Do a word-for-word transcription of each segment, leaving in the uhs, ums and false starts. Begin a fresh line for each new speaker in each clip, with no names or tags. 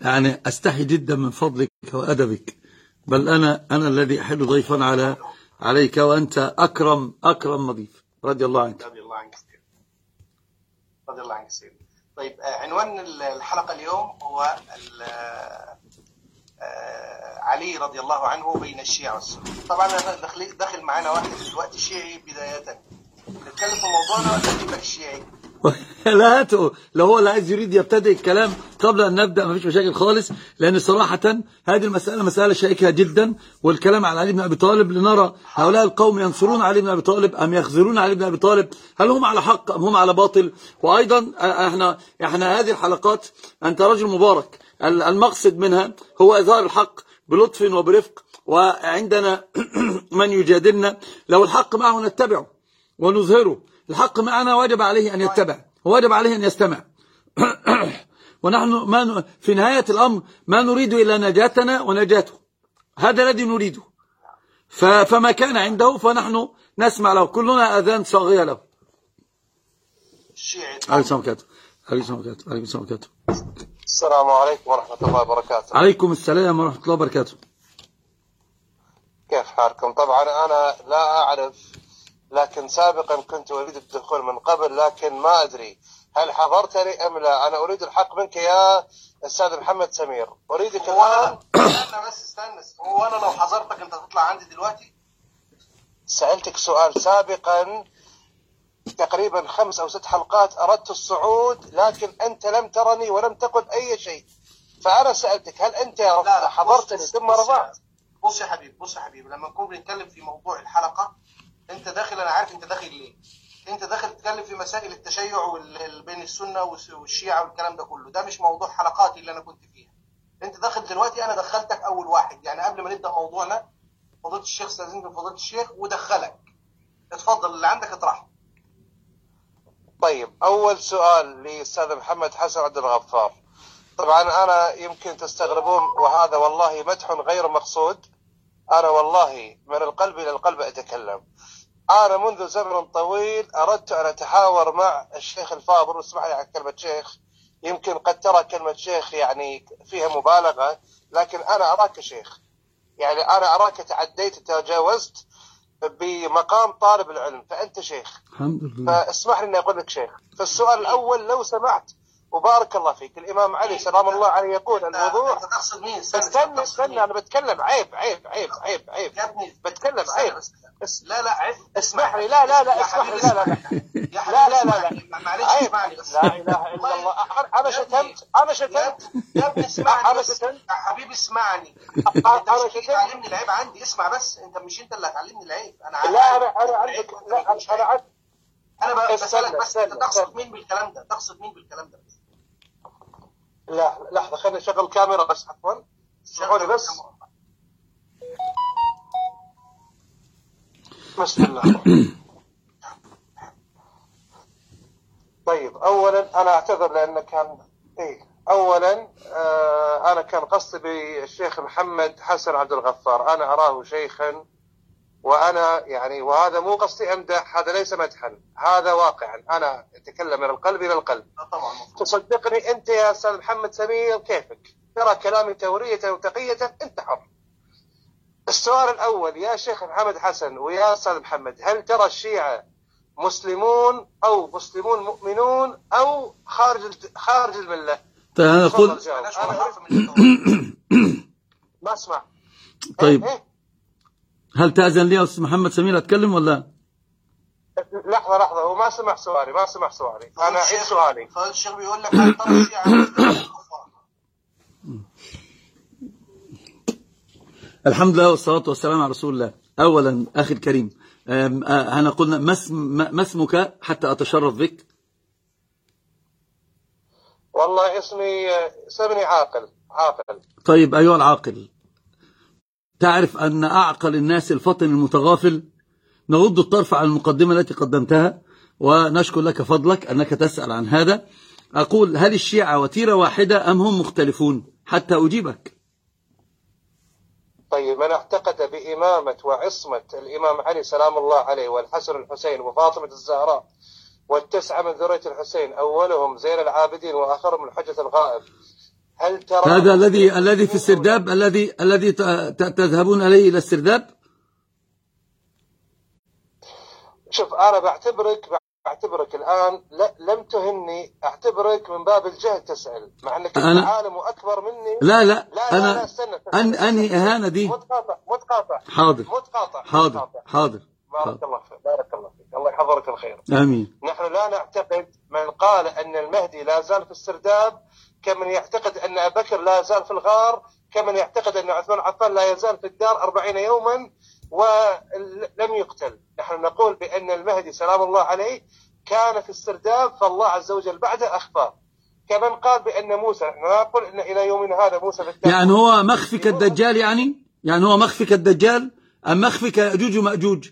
يعني أستحي جدا من فضلك وأدبك، بل أنا أنا الذي أحل ضيفا على عليك، وأنت أكرم أكرم مضيف. رضي الله عنك.
رضي الله عنك سيدي. رضي الله عنك سيدي. طيب، عنوان الحلقة اليوم هو علي رضي الله عنه بين الشيعة والسنة. طبعا دخل معنا واحد دلوقتي شيعي بداية، نتكلم في موضوعنا ولا نبقى الشيعي؟
لا هاته، لو هو اللي عايز يريد يبتدئ الكلام قبل أن نبدأ ما فيش مشاكل خالص، لأن صراحة هذه المسألة مسألة شائكة جدا، والكلام على علي بن أبي طالب لنرى هؤلاء القوم ينصرون علي بن أبي طالب أم يخذلون علي بن أبي طالب، هل هم على حق أم هم على باطل. وأيضا احنا احنا هذه الحلقات، أنت رجل مبارك، المقصد منها هو إظهار الحق بلطف وبرفق، وعندنا من يجادلنا لو الحق معه نتبعه ونظهره، الحق معنا واجب عليه أن يتبع وواجب عليه أن يستمع. ونحن ما في نهاية الأمر ما نريد إلا نجاتنا ونجاته، هذا الذي نريده، فما كان عنده فنحن نسمع له، كلنا أذان صاغية له. عليكم السلام وبركاته.
السلام عليكم ورحمة الله وبركاته.
عليكم السلام ورحمة الله وبركاته.
كيف حالكم؟ طبعا أنا لا أعرف، لكن سابقا كنت أريد الدخول من قبل، لكن ما أدري هل حضرتني أم لا. أنا أريد الحق منك يا أستاذ محمد سمير، أريدك الآن. استنى بس استنى، هو أنا لو حضرتك أنت تطلع عندي دلوقتي؟ سألتك سؤال سابقا تقريبا خمس أو ست حلقات، أردت الصعود لكن أنت لم ترني ولم تقل أي شيء، فأنا سألتك هل أنت حضرتني ثم رضعت؟ بص يا حبيبي، بص يا حبيبي، لما نكون بنتكلم في موضوع الحلقة انت داخل، انا عارف انت داخل ليه، انت داخل تتكلم في مسائل التشيع بين السنه والشيعه والكلام ده كله، ده مش موضوع حلقاتي اللي انا كنت فيها. انت داخل دلوقتي، انا دخلتك اول واحد، يعني قبل ما نبدا موضوعنا فضيله الشيخ استاذنت فضيله الشيخ ودخلك. اتفضل اللي عندك اطرحه. طيب، اول سؤال للاستاذ محمد حسن عبد الغفار. طبعا انا يمكن تستغربون، وهذا والله مدح غير مقصود، انا والله من القلب الى القلب اتكلم. أنا منذ زمن طويل أردت أن أتحاور مع الشيخ الفاضل، واسمح لي على كلمة شيخ، يمكن قد ترى كلمة شيخ يعني فيها مبالغة، لكن أنا أراك شيخ، يعني أنا أراك تعديت وتجاوزت بمقام طالب العلم، فأنت شيخ
الحمد لله.
فاسمح لي أن أقول لك شيخ. فالسؤال الأول لو سمحت وبارك الله فيك، الإمام علي سلام الله عليه يقول الوضوح. أنت تقصد مين؟ استنى استنى أنا بتكلم. عيب عيب عيب عيب عيب يا ابني، بتكلم عيب. لا لا عيب، اسمح لي. لا لا لا اسمح لي. لا لا لا لا لا لا معلش اسمعني بس. لا إله إلا الله. أنا شتمت أنا شتمت يا ابني اسمعني. أنا شتمت يا حبيبي اسمعني. أنا شتمت. تعلمني العيب عندي، اسمع بس. أنت مش أنت اللي هتعلمني العيب، أنا لا أنا أنا عندك. لا أنا عندك. أنا بسألك بس، أنت تقصد مين بالكلام ده؟ تقصد مين بالكلام ده؟ لا لحظة، خلينا نشغل كاميرا بس. عفوا شغلي بس. بسم الله. طيب، أولا أنا أعتذر لأن كان إيه أولا آه أنا كان قصدي بالشيخ محمد حسن عبد الغفار، أنا أراه شيخا، وأنا يعني وهذا مو قصدي أمدح، هذا ليس مدحا، هذا واقعا، أنا أتكلم من القلب إلى القلب. طبعا تصدقني أنت يا أستاذ محمد سمير كيفك، ترى كلامي تورية وتقية، أنت حر. السؤال الأول يا شيخ محمد حسن ويا أستاذ محمد، هل ترى الشيعة مسلمون أو مسلمون مؤمنون أو خارج خارج الملة؟
طيب أنا أقول
ما أسمع.
طيب إيه؟ هل تأذن لي يا أستاذ محمد سمير أتكلم ولا؟
لحظة لحظة، هو ما سمع سؤالي، ما سمع سؤالي، أنا أعيد سؤالي. فضيلة الشيخ بيقول لك هل ترى الشيعة
الحمد لله والصلاة والسلام على رسول الله. أولا أخي الكريم، أنا قلنا ما اسمك حتى أتشرف بك؟
والله اسمي سمني عاقل. عاقل.
طيب أيها العاقل، تعرف أن أعقل الناس الفطن المتغافل؟ نغض الطرف عن المقدمة التي قدمتها ونشكر لك فضلك أنك تسأل عن هذا. أقول هل الشيعة وتيرة واحدة أم هم مختلفون حتى أجيبك؟
طيب، من اعتقد بإمامة وعصمة الإمام علي سلام الله عليه والحسن الحسين وفاطمة الزهراء والتسعة من ذرية الحسين، أولهم زين العابدين وآخرهم الحجة الغائب، هل ترى
هذا الذي الذي في السرداب، الذي الذي تذهبون اليه الى السرداب؟
شوف انا بعتبرك اعتبرك الان لم تهني، اعتبرك من باب الجهل تسال، مع انك انت عالم واكبر مني.
لا لا, لا,
لا
انا
لا لا استنى
أن انهي اهانه دي.
متقاطع متقاطع
حاضر
متقاطع
حاضر
متقاطع.
حاضر
بارك
حاضر.
الله فيك، بارك الله فيك، الله يحفظك الخير.
امين.
نحن لا نعتقد من قال ان المهدي لا زال في السرداب كمن يعتقد ان ابو بكر لا زال في الغار، كمن يعتقد ان عثمان عفان لا يزال في الدار أربعين يوما ولم يقتل. نحن نقول بان المهدي سلام الله عليه كان في السرداب، فالله عز وجل بعده أخفاه. كمن قال بأن موسى، نحن نقول إن إلى يومنا هذا موسى في التابوت.
يعني هو مخفي كالدجال، يعني يعني هو مخفي كالدجال أم مخفي كيأجوج ومأجوج؟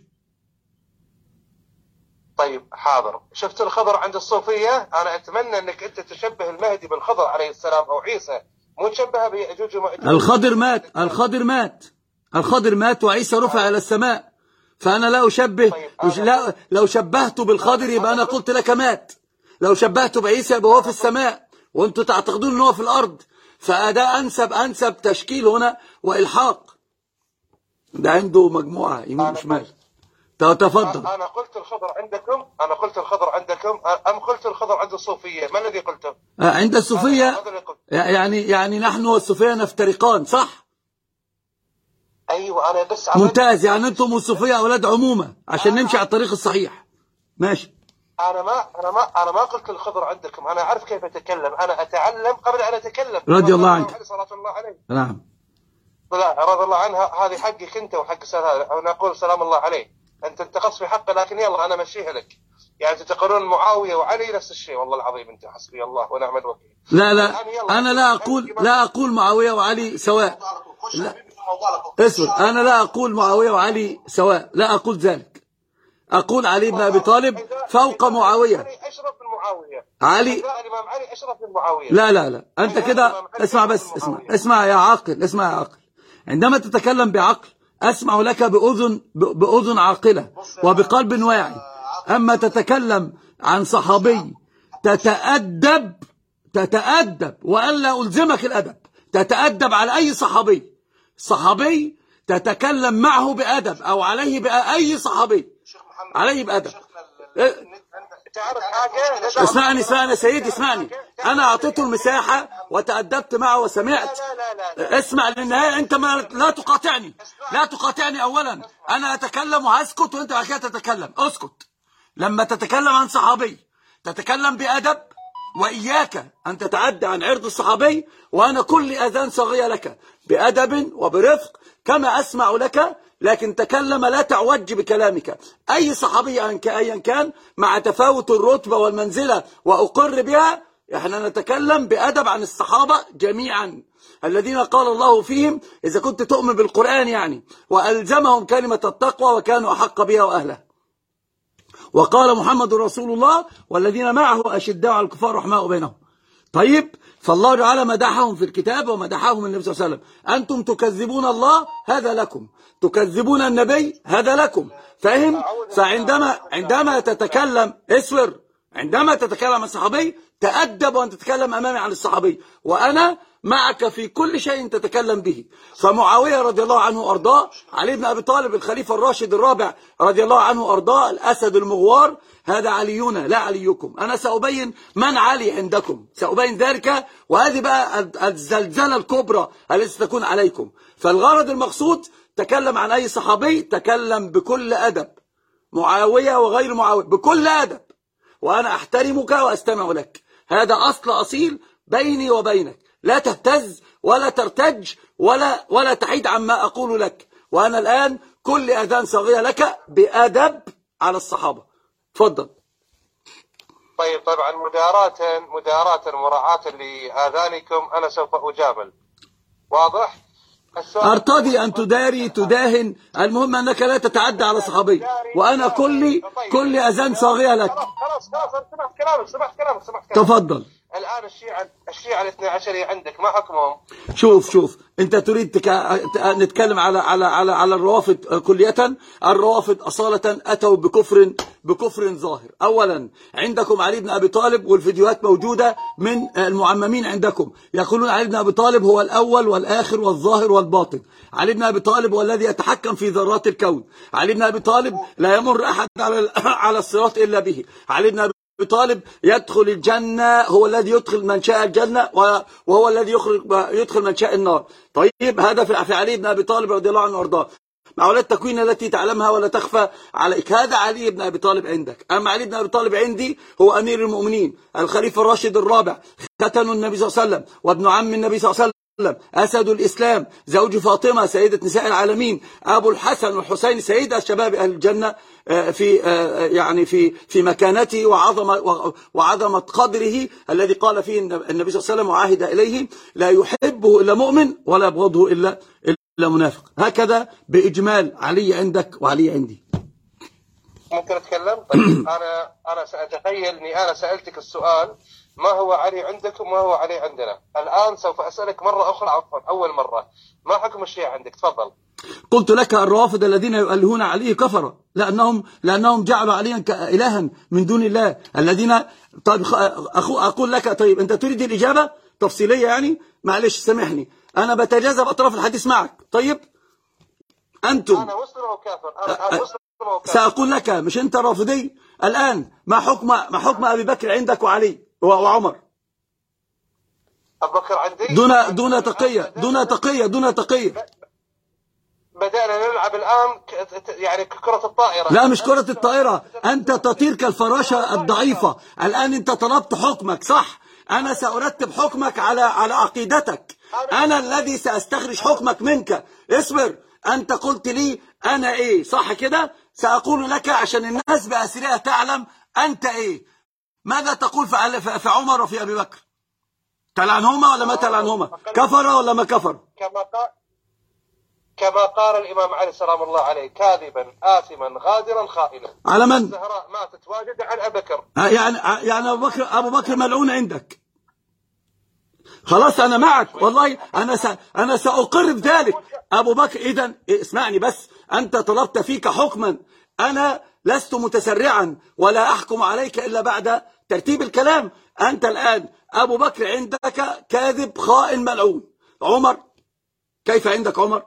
طيب حاضر. شفت الخضر عند الصوفية؟ أنا أتمنى أنك أنت تشبه المهدي بالخضر عليه السلام أو عيسى، مو تشبهه بيأجوج ومأجوج.
الخضر مات، الخضر مات، الخضر مات وعيسى رفع إلى السماء، فأنا لا أشبه. طيب لا لو شبهته بالخضر يبقى أنا قلت لك مات، لو شبهته بعيسى يبقى هو في السماء وأنتم تعتقدون أنه هو في الأرض، فده أنسب أنسب تشكيل هنا وإلحاق. ده عنده مجموعة يمين وشمال. تفضل.
أنا قلت الخضر عندكم، أنا قلت الخضر عندكم أم قلت الخضر عند الصوفية؟ ما الذي قلته؟
عند الصوفية يعني يعني نحن والصوفية نفترقان، صح؟
ايوه انا بس
ممتاز. يعني انتم والصوفيه اولاد عمومه عشان نمشي على الطريق الصحيح. ماشي.
انا ما انا ما انا ما قلت الخضر عندكم، انا اعرف كيف اتكلم، انا اتعلم قبل ان اتكلم.
رضي الله عنك.
صلى الله عليه.
نعم.
لا رضي الله عنها، هذه حقك انت وحق سال هذا، انا اقول سلام الله عليه. انت انتقصت في حقه، لكن يلا انا امشيها لك. يعني تقولون معاويه وعلي نفس الشيء، والله العظيم انت حسبي الله ونعم الوكيل.
لا لا انا لا اقول لا اقول معاويه وعلي سواء. اسمع، انا لا اقول معاويه وعلي سواء، لا اقول ذلك. اقول علي بن ابي طالب فوق معاويه.
علي اشرف من معاويه.
علي
الامام علي اشرف من معاويه.
لا لا لا انت كده اسمع بس، اسمع اسمع يا عاقل، اسمع يا عاقل. عندما تتكلم بعقل اسمع لك باذن باذن عاقله وبقلب واعي. اما تتكلم عن صحابي تتأدب تتأدب وألا ألزمك الأدب، تتأدب على أي صحابي، صحابي تتكلم معه بأدب أو عليه بأي صحابي عليه بأدب. اسمعني اسمعني سيدي اسمعني، أنا أعطيته المساحة وتأدبت معه وسمعت. اسمع للنهاية، أنت ما لا تقاطعني، لا تقاطعني. أولا أنا أتكلم وهسكت وأنت بعد كده تتكلم. اسكت. لما تتكلم عن صحابي تتكلم بأدب، وإياك أن تتعدى عن عرض الصحابي، وأنا كل أذان صاغية لك بأدب وبرفق كما أسمع لك، لكن تكلم لا تعوج بكلامك. أي صحابي أيا كان مع تفاوت الرتبة والمنزلة وأقر بها، احنا نتكلم بأدب عن الصحابة جميعا الذين قال الله فيهم إذا كنت تؤمن بالقرآن يعني، وألزمهم كلمة التقوى وكانوا أحق بها وأهلها. وقال محمد رسول الله والذين معه أشداء على الكفار رحماء بينهم. طيب، فالله تعالى مدحهم في الكتاب ومدحهم النبي صلى الله عليه وسلم. أنتم تكذبون الله هذا لكم، تكذبون النبي هذا لكم. فاهم؟ فعندما عندما تتكلم اسور، عندما تتكلم عن الصحابي تأدب وأن تتكلم أمامي عن الصحابي، وأنا معك في كل شيء تتكلم به. فمعاوية رضي الله عنه وأرضاه، علي بن أبي طالب الخليفة الراشد الرابع رضي الله عنه وأرضاه، الأسد المغوار، هذا علينا لا عليكم. أنا سأبين من علي عندكم، سأبين ذلك، وهذه بقى الزلزلة الكبرى التي ستكون عليكم. فالغرض المقصود تكلم عن أي صحابي، تكلم بكل أدب، معاوية وغير معاوية بكل أدب، وأنا أحترمك وأستمع لك. هذا أصل أصيل بيني وبينك، لا تهتز ولا ترتج ولا ولا تحيد عما أقول لك. وأنا الآن كل أذان صاغية لك بأدب على الصحابة. تفضل.
طيب طبعا مداراة مداراة مراعاة لآذانكم أنا سوف أجامل. واضح؟
أرتضي أن تداري تداهن، المهم أنك لا تتعدى على صحابي، وأنا كل كل أذان صاغية لك.
خلاص خلاص سمعت كلامك سمعت كلامك سمعت كلامك.
تفضل.
الآن الشيعة الشيعة الاثنى عشرية عندك ما حكمهم؟
شوف شوف انت تريد تك... نتكلم على على على على الروافض كلية. الروافض أصالة أتوا بكفر بكفر ظاهر. أولا عندكم علي بن أبي طالب، والفيديوهات موجودة من المعممين عندكم، يقولون علي بن أبي طالب هو الأول والآخر والظاهر والباطن. علي بن أبي طالب هو الذي يتحكم في ذرات الكون. علي بن أبي طالب لا يمر أحد على على الصراط إلا به. علي بن أبي طالب يدخل الجنة، هو الذي يدخل من شاء الجنة وهو الذي يخرج يدخل من شاء النار. طيب هذا في علي بن أبي طالب رضي الله عنه وارضاه. معولات التكوين التي تعلمها ولا تخفى عليك، هذا علي بن أبي طالب عندك. أما علي بن أبي طالب عندي هو أمير المؤمنين، الخليفة الراشد الرابع، ختن النبي صلى الله عليه وسلم وابن عم النبي صلى الله عليه وسلم، أسد الإسلام، زوج فاطمة سيدة نساء العالمين، أبو الحسن والحسين سيدة شباب أهل الجنة، في يعني في في مكانته وعظمة وعظمة قدره الذي قال فيه النبي صلى الله عليه وسلم وعهد إليه: لا يحبه إلا مؤمن ولا يبغضه إلا إلا منافق. هكذا بإجمال علي عندك وعلي عندي.
ممكن أتكلم؟ طيب أنا أنا سأتخيل إني أنا سألتك السؤال ما هو علي عندكم وما هو علي عندنا. الآن سوف أسألك مرة أخرى، عفوا أول مرة، ما حكم الشيعة عندك؟ تفضل.
قلت لك الروافض الذين يؤلهون عليه كفرة، لأنهم لأنهم جعلوا عليا إلها من دون الله. الذين طيب أقول لك، طيب أنت تريد الإجابة تفصيلية يعني؟ معلش سامحني، أنا بتجاذب أطراف الحديث معك. طيب أنتم
أنا مسلم أو كافر؟ أنا مسلم أو كافر؟
سأقول لك، مش أنت رافضي الآن، ما حكم ما حكم أبي بكر عندك وعلي وعمر؟
أبو بكر عندي
دون دون تقية دون تقية دون تقية.
بدأنا نلعب الآن يعني كرة الطائرة.
لا مش كرة الطائرة، أنت تطير كالفراشة الضعيفة. الآن أنت طلبت حكمك صح، أنا سأرتب حكمك على على عقيدتك. أنا الذي سأستخرج حكمك منك. اصبر، أنت قلت لي أنا إيه صح كده؟ سأقول لك عشان الناس بأسرها تعلم أنت إيه. ماذا تقول في عمر وفي أبي بكر؟ تلعنهما ولا ما تلعنهما؟ كفر ولا ما كفر؟
كما قال كما قال الإمام علي سلام الله عليه: كاذبا آثما غادرا خائنا.
على من؟
الزهراء ماتت واجد عن أبي بكر.
يعني يعني أبو بكر أبو بكر ملعون عندك. خلاص أنا معك والله، أنا س... أنا سأقر بذلك. أبو بكر إذن اسمعني بس، أنت طلبت فيك حكما، أنا لست متسرعا ولا أحكم عليك إلا بعد ترتيب الكلام. أنت الآن أبو بكر عندك كاذب خائن ملعون. عمر كيف عندك عمر؟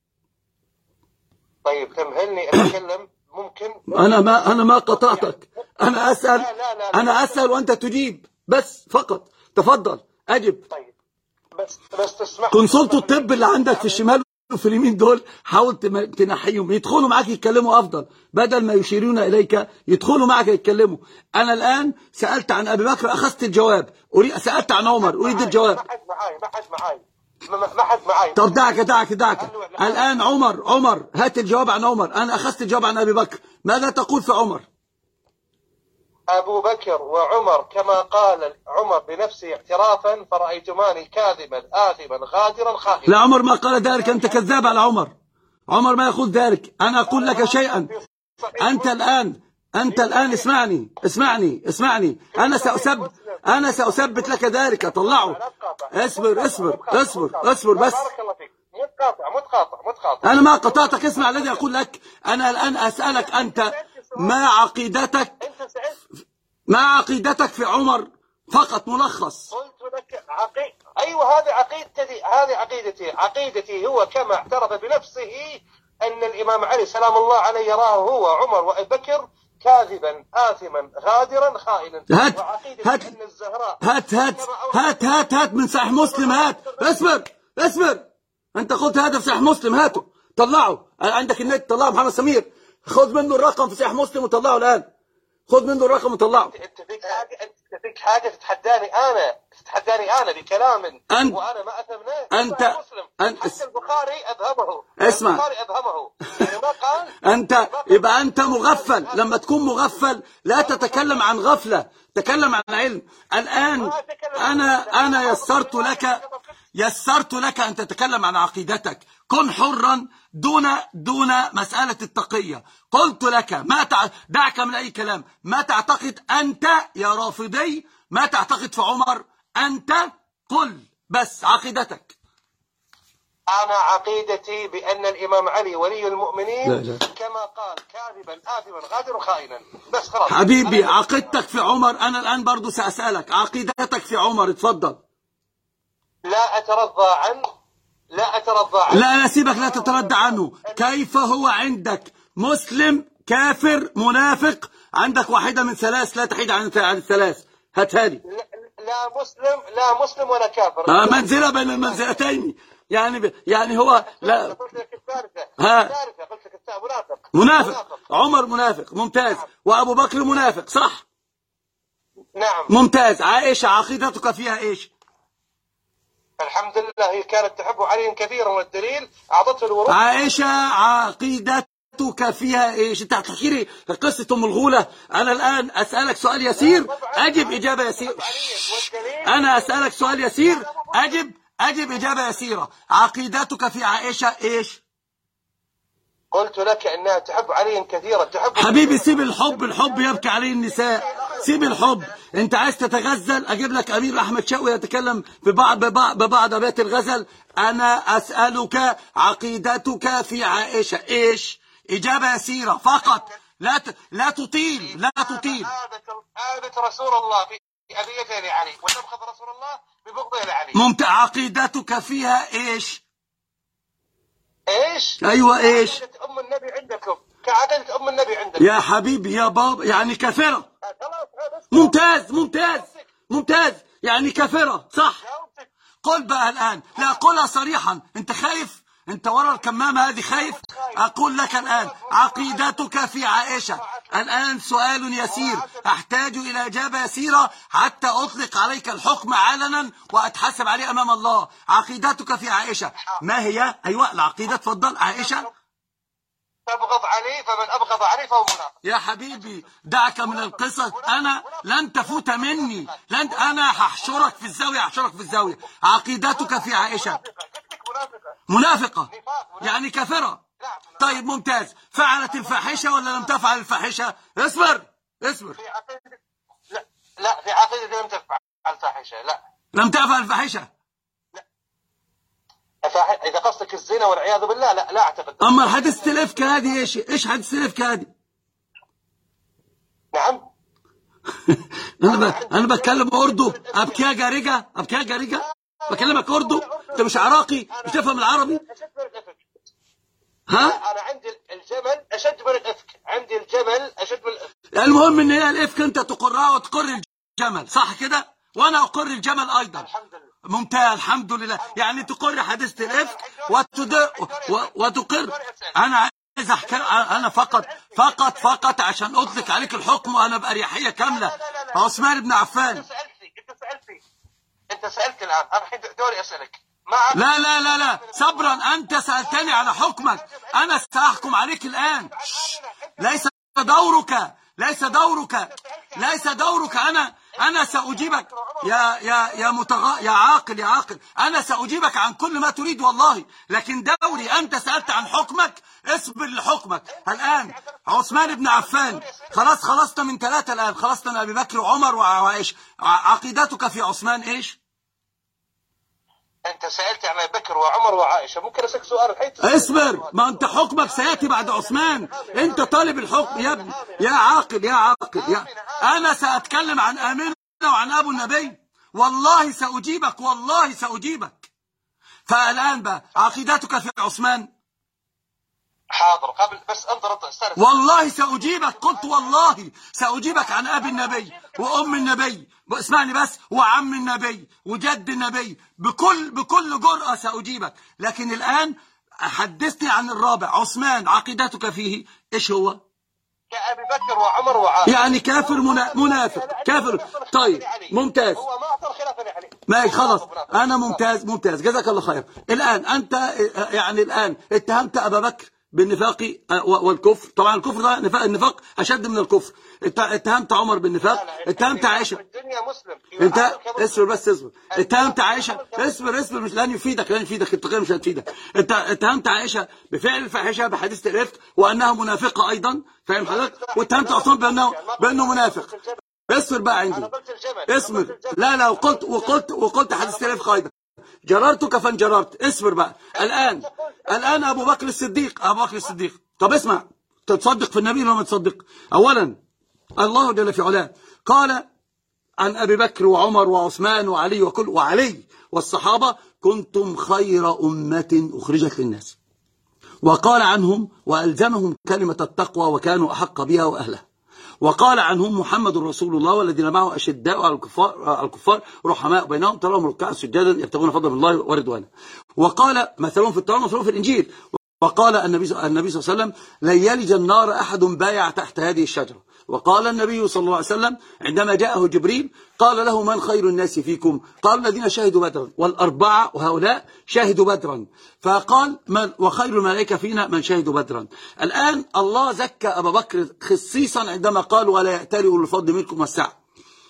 طيب تمهلني أتكلم ممكن؟
أنا ما أنا ما قطعتك، أنا أسأل.
لا لا لا
أنا أسأل وأنت تجيب بس فقط. تفضل أجب.
طيب بس بس تسمح.
كونسلت الطب اللي عندك في الشمال وفي اليمين دول حاول تنحيهم، يدخلوا معك يتكلموا أفضل، بدل ما يشيرون إليك يدخلوا معك يتكلموا. أنا الآن سألت عن أبي بكر أخذت الجواب، سألت عن عمر أريد الجواب.
ما حد معاي ما حد معاي ما حد معاي.
طب دعك دعك دعك الآن عمر عمر هات الجواب عن عمر. أنا أخذت الجواب عن أبي بكر، ماذا تقول في عمر؟
أبو بكر وعمر كما قال عمر بنفسه اعترافا: فرأيتماني كاذبا آثما غادرا خائنا.
لا عمر ما قال ذلك، أنت كذاب على عمر. عمر ما يقول ذلك. أنا أقول لك شيئا، أنت الآن أنت الآن اسمعني اسمعني اسمعني أنا سأثبت أنا سأثبت لك ذلك. طلعه. اصبر اصبر اصبر اصبر بس.
متقاطع متقاطع متقاطع.
أنا ما قطعتك. اسمع الذي أقول لك. أنا الآن أسألك أنت ما عقيدتك ما عقيدتك في عمر فقط ملخص.
قلت لك عقيد. أيوة هذه عقيدتي هذه عقيدتي عقيدتي هو كما اعترف بنفسه أن الإمام علي سلام الله عليه يراه هو عمر وأبي بكر كاذبا آثما غادرا خائنا.
هات
هات أن الزهراء
هات هات هات هات هات من صحيح مسلم. هات اصبر اصبر. أنت قلت هذا في صحيح مسلم، هاته طلعه. عندك النت طلعه. محمد سمير خذ منه الرقم في صحيح مسلم وطلعه الآن. خذ منه الرقم وطلعه.
انت فيك حاجه انت فيك حاجه تتحداني انا تتحداني انا بكلام
أنت
وانا ما افهمناه.
انت
أنت حتى البخاري اذهبه.
اسمع
البخاري اذهبه يعني ما قال.
انت يبقى انت مغفل. لما تكون مغفل لا تتكلم عن غفله، تكلم عن علم. الان انا انا يسرت لك يسرت لك ان تتكلم عن عقيدتك. كن حرا دون دون مسألة التقية. قلت لك ما تع... دعك من أي كلام. ما تعتقد أنت يا رافضي ما تعتقد في عمر أنت؟ قل بس عقيدتك.
أنا عقيدتي بأن الإمام علي ولي المؤمنين.
لا لا.
كما قال كاذبا آثما غادرا خائنا. بس خلاص
حبيبي عقيدتك في عمر، أنا الآن برضو سأسألك عقيدتك في عمر، اتفضل.
لا أترضى عنه، لا أترضى عنه.
لا لا سيبك، لا تتردى عنه. كيف هو عندك مسلم كافر منافق؟ عندك واحدة من ثلاث لا تحيد عن الثلاث، هاتها لي.
لا, لا مسلم، لا مسلم ولا كافر.
آه منزلة بين المنزلتين، يعني ب... يعني هو لا.
قلت لك الثالثة.
ها
الثالثة قلت لك الثالثة. منافق.
منافق.
منافق.
عمر منافق، ممتاز.
نعم.
وأبو بكر منافق، صح؟
نعم
ممتاز. عائشة عقيدتك فيها إيش؟
الحمد لله هي كانت تحب علي كثيرا، والدليل أعطته الورود.
عائشة عقيدتك فيها إيش؟ أنت هتحكي لي قصة أم الغولة. أنا الآن أسألك سؤال يسير أجب إجابة يسيرة. أنا أسألك سؤال يسير أجب أجب إجابة يسيرة. عقيدتك في عائشة إيش؟
قلت لك انها تحب علي كثيرا. تحب
حبيبي سيب الحب، الحب يبكي عليه النساء. سيب الحب. انت عايز تتغزل، اجيب لك امير احمد شوقي يتكلم في بعض ببعض, ببعض ابيات الغزل. انا اسالك عقيدتك في عائشه ايش؟ اجابه يسيره فقط، لا ت... لا تطيل، لا تطيل.
آبت رسول الله في أذيته لعلي، وتبغض رسول الله ببغضه لعلي.
ممتع. عقيدتك فيها ايش؟
ايش؟
ايوه ايش؟
كعقيدة ام النبي عندكم، كعقيدة ام النبي عندكم
يا حبيبي يا بابا، يعني كافرة. ممتاز ممتاز ممتاز، يعني كافرة صح. قل بقى الآن، لا قلها صريحا. انت خايف؟ انت ورا الكمامة هذه خايف؟ اقول لك الآن عقيدتك في عائشة. الآن سؤال يسير احتاج الى اجابة يسيرة حتى اطلق عليك الحكم علنا واتحاسب عليه امام الله. عقيدتك في عائشة ما هي؟ ايوه العقيدة، تفضل. عائشة
تبغض علي، فمن ابغض علي فهو منافق.
يا حبيبي دعك من القصص، انا لن تفوت مني، لن انا هحشرك في الزاويه، هحشرك في الزاويه. عقيدتك في عائشه منافقه، يعني كافره. طيب ممتاز. فعلت الفاحشه ولا لم تفعل الفاحشه؟ اصبر اصبر.
في عقيدة لا لا في عقيدة لم تفعل الفاحشه. لا
لم تفعل الفاحشه.
إذا قصدك الزنا والعياذ بالله لا لا أعتقد.
أما الحديث الإفك هذه إيش؟ إيش حديث الإفك هذه؟
نعم.
أنا ب... أنا بتكلم أردو. أبكيا جارجة، أبكيا جارجة. بكلمك أردو، أنت مش عراقي، مش تفهم العربي. ها؟
أنا عندي الجمل أشد من الإفك، عندي الجمل أشد من الإفك.
المهم إن هي الإفك أنت تقرها وتقر الجمل، صح كده؟ وأنا أقر الجمل أيضا.
الحمد لله.
ممتاز الحمد لله. يعني تقر حديث الإفك وتد... وتقر. أنا عايز أحكي، أنا فقط فقط فقط عشان أطلق عليك الحكم وأنا بأريحية كاملة. عثمان بن عفان.
أنت سألتني أنت سألتني أنت سألت الآن، أنا الحين دوري أسألك.
لا لا لا لا صبرا، أنت سألتني على حكمك، أنا سأحكم عليك الآن. ليس دورك، ليس دورك، ليس دورك. أنا أنا سأجيبك يا يا يا متغ... يا عاقل يا عاقل، أنا سأجيبك عن كل ما تريد والله، لكن دوري. أنت سألت عن حكمك، اصبر لحكمك. الآن عثمان بن عفان، خلاص خلصنا من ثلاثة الآن، خلصنا من أبي بكر وعمر وعائشة. عقيدتك في عثمان إيش؟
أنت سألت عن أبي بكر وعمر وعائشة، ممكن أسألك سؤال الحين؟
اصبر، ما أنت حكمك سيأتي بعد عثمان، أنت طالب الحكم يا ابني يا عاقل يا عاقل يا. أنا سأتكلم عن آمنة وعن أبو النبي، والله سأجيبك، والله سأجيبك. فالآن بقى عقيدتك في عثمان.
حاضر، قبل بس انظر استنى.
والله سأجيبك، قلت والله سأجيبك عن أبي النبي وأم النبي، اسمعني بس، وعم النبي وجد النبي، بكل بكل جرأة سأجيبك. لكن الآن حدثني عن الرابع عثمان، عقيدتك فيه إيش هو؟
كأبي بكر وعمر وعائشة.
يعني كافر منا... منافق كافر. طيب ممتاز.
هو ما أعطى الخلافة لعلي.
ما خلاص أنا ممتاز ممتاز جزاك الله خير. الآن أنت يعني الآن اتهمت أبا بكر بالنفاق والكفر، طبعا الكفر ده نفاق، النفاق أشد من الكفر. اتهمت عمر بالنفاق، اتهمت عائشة.
الدنيا مسلم.
انت اصبر بس اصبر. اتهمت عائشة، اصبر اصبر مش لن يفيدك لن يفيدك انت مش هتفيدك. انت اتهمت عائشة بفعل الفاحشة بحديث الإفك وأنها منافقة أيضا، فاهم حضرتك؟ واتهمت عثمان بأنه بأنه منافق. اصبر بقى عندي.
انا قلت الجمل.
اصبر. لا لا وقلت وقلت وقلت حديث ثلاث قاعدة. جررتك فانجررت. اصبر بقى. الآن الآن أبو بكر الصديق أبو بكر الصديق طب اسمع، تصدق في النبي ولا ما تصدق؟ أولا الله جل في علاه قال عن أبي بكر وعمر وعثمان وعلي وكل وعلي والصحابة: كنتم خير أمة أخرجت للناس. وقال عنهم وألزمهم كلمة التقوى وكانوا أحق بها وأهلها. وقال عنهم: محمد رسول الله والذين معه أشداء على الكفار على الكفار رحماء بينهم تراهم ركعا سجدا يبتغون فضلا من الله ورضوانه. وقال مثلهم في التوراة مثلهم في الإنجيل. وقال النبي النبي صلى الله عليه وسلم: لن يلج النار أحد بايع تحت هذه الشجرة. وقال النبي صلى الله عليه وسلم عندما جاءه جبريل قال له: من خير الناس فيكم؟ قال: الذين شهدوا بدرا. والأربعة وهؤلاء شهدوا بدرا. فقال: من وخير الملائكة فينا من شهدوا بدرا. الآن الله زكى أبا بكر خصيصا عندما قال: ولا يأتل أولو الفضل منكم والسعة.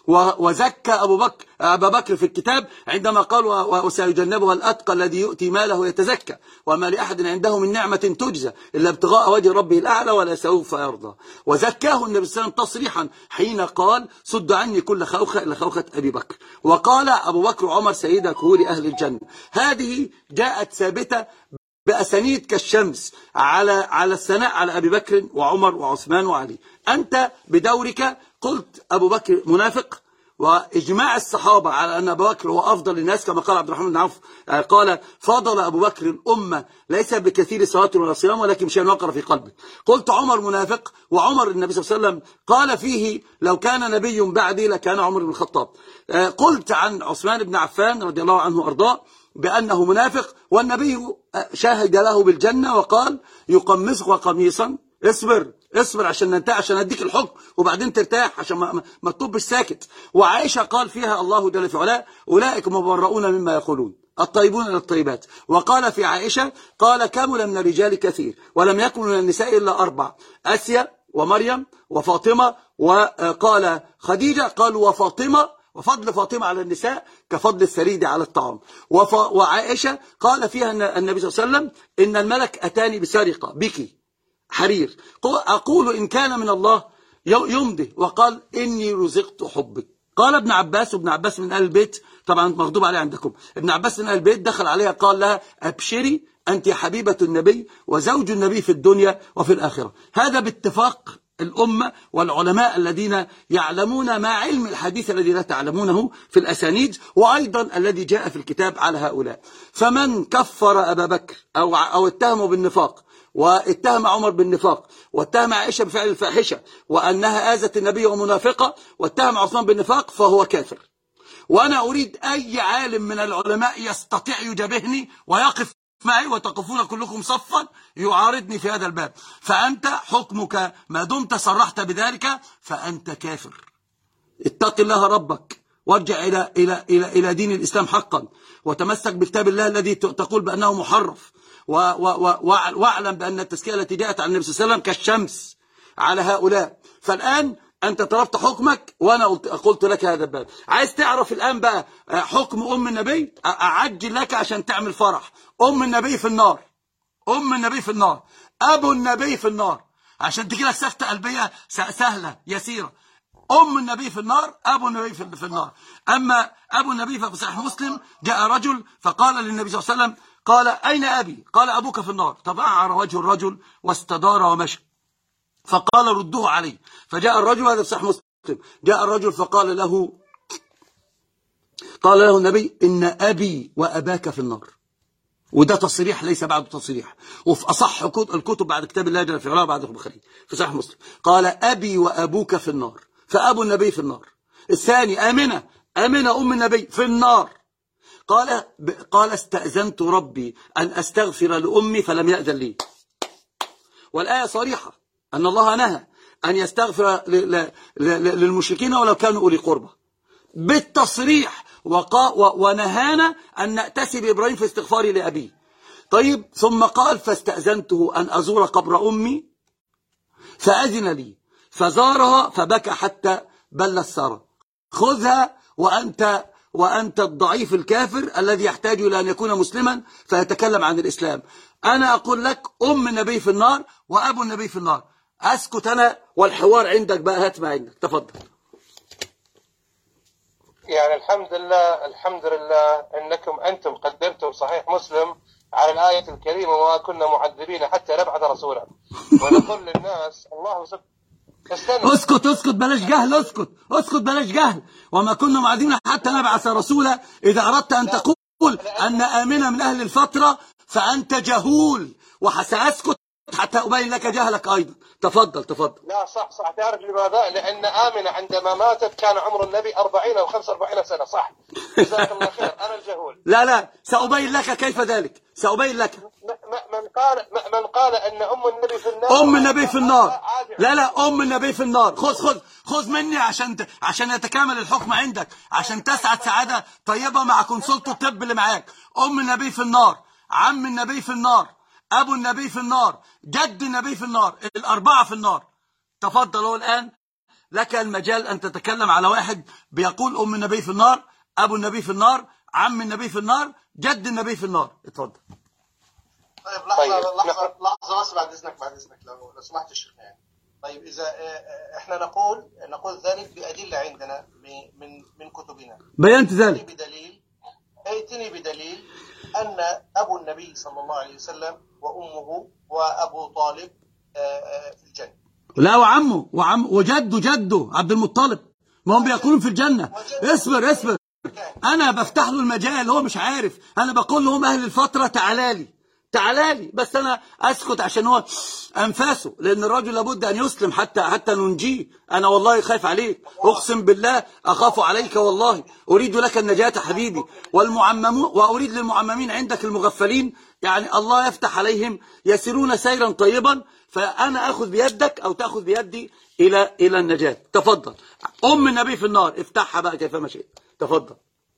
وزكى أبو بكر أبا بكر في الكتاب عندما قال: وسيجنبها الأتقى الذي يؤتي ماله يتزكى وما لأحد عنده من نعمة تجزى إلا ابتغاء وجه ربه الأعلى ولا سوف يرضى. وزكاه النبي صلى الله عليه وسلم تصريحا حين قال: صد عني كل خوخة إلا خوخة أبي بكر. وقال أبو بكر وعمر: سيدا كهول أهل الجنة. هذه جاءت ثابتة بأسانيد كالشمس على على الثناء على أبي بكر وعمر وعثمان وعلي. أنت بدورك قلت أبو بكر منافق، وإجماع الصحابة على أن أبو بكر هو أفضل الناس كما قال عبد الرحمن بن عوف قال: فضل أبو بكر الأمة ليس بكثير صلاة ولا صيام ولكن شيء وقر في قلبه. قلت عمر منافق، وعمر النبي صلى الله عليه وسلم قال فيه: لو كان نبي بعدي لكان عمر بن الخطاب. قلت عن عثمان بن عفان رضي الله عنه وأرضاه بأنه منافق، والنبي شاهد له بالجنة وقال: يقمصك قميصا. اصبر اصبر عشان ننتهي، عشان اديك الحكم وبعدين ترتاح عشان ما, ما تطبش ساكت. وعائشة قال فيها الله جل في علاه: أولئك مبرؤون مما يقولون الطيبون إلى الطيبات. وقال في عائشة قال: كمل من الرجال كثير ولم يكن من النساء إلا أربع: آسيا ومريم وفاطمة. وقال خديجة قال: وفاطمة، وفضل فاطمة على النساء كفضل الثريد على الطعام. وعائشة قال فيها النبي صلى الله عليه وسلم: إن الملك أتاني بسرقة بك حرير أقول إن كان من الله يمضي. وقال: إني رزقت حبك. قال ابن عباس، وابن عباس من أهل البيت طبعا مغضوب عليه عندكم، ابن عباس من أهل البيت دخل عليها قال لها: أبشري أنت حبيبة النبي وزوج النبي في الدنيا وفي الآخرة. هذا باتفاق الأمة والعلماء الذين يعلمون ما علم الحديث الذي لا تعلمونه في الأسانيد، وأيضا الذي جاء في الكتاب على هؤلاء. فمن كفر أبا بكر أو, أو اتهمه بالنفاق، واتهم عمر بالنفاق، واتهم عائشة بفعل الفاحشة وأنها آذت النبي ومنافقة، واتهم عثمان بالنفاق، فهو كافر. وأنا أريد أي عالم من العلماء يستطيع يجابهني ويقف معي وتقفون كلكم صفا يعارضني في هذا الباب. فأنت حكمك ما دمت صرحت بذلك فأنت كافر. اتق الله ربك وارجع إلى, إلى, إلى, إلى دين الإسلام حقا، وتمسك بكتاب الله الذي تقول بأنه محرف، واعلم بأن التزكية التي جاءت عن النبي صلى الله عليه وسلم كالشمس على هؤلاء. فالآن أنت طلبت حكمك وأنا قلت لك هذا الباب. عايز تعرف الآن بقى حكم أم النبي؟ أعجل لك عشان تعمل فرح. أم النبي في النار، أم النبي في النار، أبو النبي في النار، عشان تجي لك سكتة قلبية سهلة يسيرة. أم النبي في النار، أبو النبي في النار. أما أبو النبي ففي صحيح مسلم جاء رجل فقال للنبي صلى الله عليه وسلم قال: أين أبي؟ قال: أبوك في النار. تبعر وجه الرجل واستدار ومشى، فقال: ردوه عليه. فجاء الرجل، هذا في صحيح مسلم، جاء الرجل فقال له قال له النبي: إن أبي وأباك في النار. وده تصريح ليس بعد تصريح، وفي أصح الكتب بعد كتاب الله جل في علاه بعد البخاري في صحيح مسلم قال: أبي وأبوك في النار. فأبو النبي في النار. الثاني آمنة، آمنة أم النبي في النار. قال قال: استأذنت ربي أن أستغفر لأمي فلم يأذن لي. والآية صريحة أن الله نهى أن يستغفر للمشركين ولو كانوا أولي قربى بالتصريح، ونهانا أن نأتسي بإبراهيم في استغفاري لأبيه. طيب، ثم قال: فاستأذنته أن أزور قبر أمي فأذن لي، فزارها فبكى حتى بل الثرى. خذها وأنت وأنت الضعيف الكافر الذي يحتاج إلى أن يكون مسلما فيتكلم عن الإسلام. أنا أقول لك أم النبي في النار وأبو النبي في النار. أسكت أنا والحوار عندك بقى، هات ما عندك، تفضل.
يعني الحمد لله الحمد لله انكم انتم قدمتم صحيح مسلم على الآية الكريمة وما كنا معذبين حتى نبعث رسولا، ونقول للناس الله سبحانه.
اسكت اسكت بلاش جهل، اسكت اسكت بلاش جهل. وما كنا معذبين حتى نبعث رسولا. إذا أردت أن تقول أن آمنة من أهل الفترة فأنت جهول، وسأسكت حتى أبين لك جهلك أيضا. تفضل تفضل.
لا صح صح. تعرف لماذا؟ لأن آمنة عندما ماتت كان عمر النبي أربعين أو خمسة وأربعين سنة. صح. جزاك الله خير. أنا الجهول.
لا لا سأبين لك كيف ذلك، سأبين لك.
من قال من قال أن أم النبي في النار.
أم النبي في النار. لا لا أم النبي في النار. خذ خذ خذ مني عشان ت... عشان يتكامل الحكم عندك، عشان تسعد سعادة طيبة مع كونسلت الطب اللي معاك. أم النبي في النار، عم النبي في النار، أبو النبي في النار، جد النبي في النار، الأربعة في النار. تفضل. هو الآن لك المجال أن تتكلم على واحد بيقول أم النبي في النار، أبو النبي في النار، عم النبي في النار، جد النبي في النار. اتفضل.
طيب لحظة لحظة لحظة بس بعد إذنك بعد إذنك لو لو سمحت الشيخ يعني. طيب إذا إحنا نقول نقول ذلك بأدلة عندنا من من كتبنا.
بينت ذلك.
بدليل ائتني بدليل أن أبو النبي صلى الله عليه وسلم وأمه وأبو طالب في الجنة.
لا وعمه وعم وجده جده عبد المطلب، ما هم بيقولون في الجنة. اصبر اصبر، أنا بفتح له المجال، هو مش عارف. أنا بقول لهم أهل الفترة تعالى لي تعالى لي، بس أنا أسكت عشان هو أنفاسه، لأن الرجل لابد أن يسلم حتى حتى ننجيه. أنا والله خايف عليك، أقسم بالله أخاف عليك والله. أريد لك النجاة حبيبي. والمعممون، وأريد للمعممين عندك المغفلين، يعني الله يفتح عليهم يسيرون سيرا طيبا، فأنا أخذ بيدك أو تأخذ بيدي إلى إلى النجاة. تفضل. أم النبي في النار، افتحها بقى كيفما شئت. تفضل.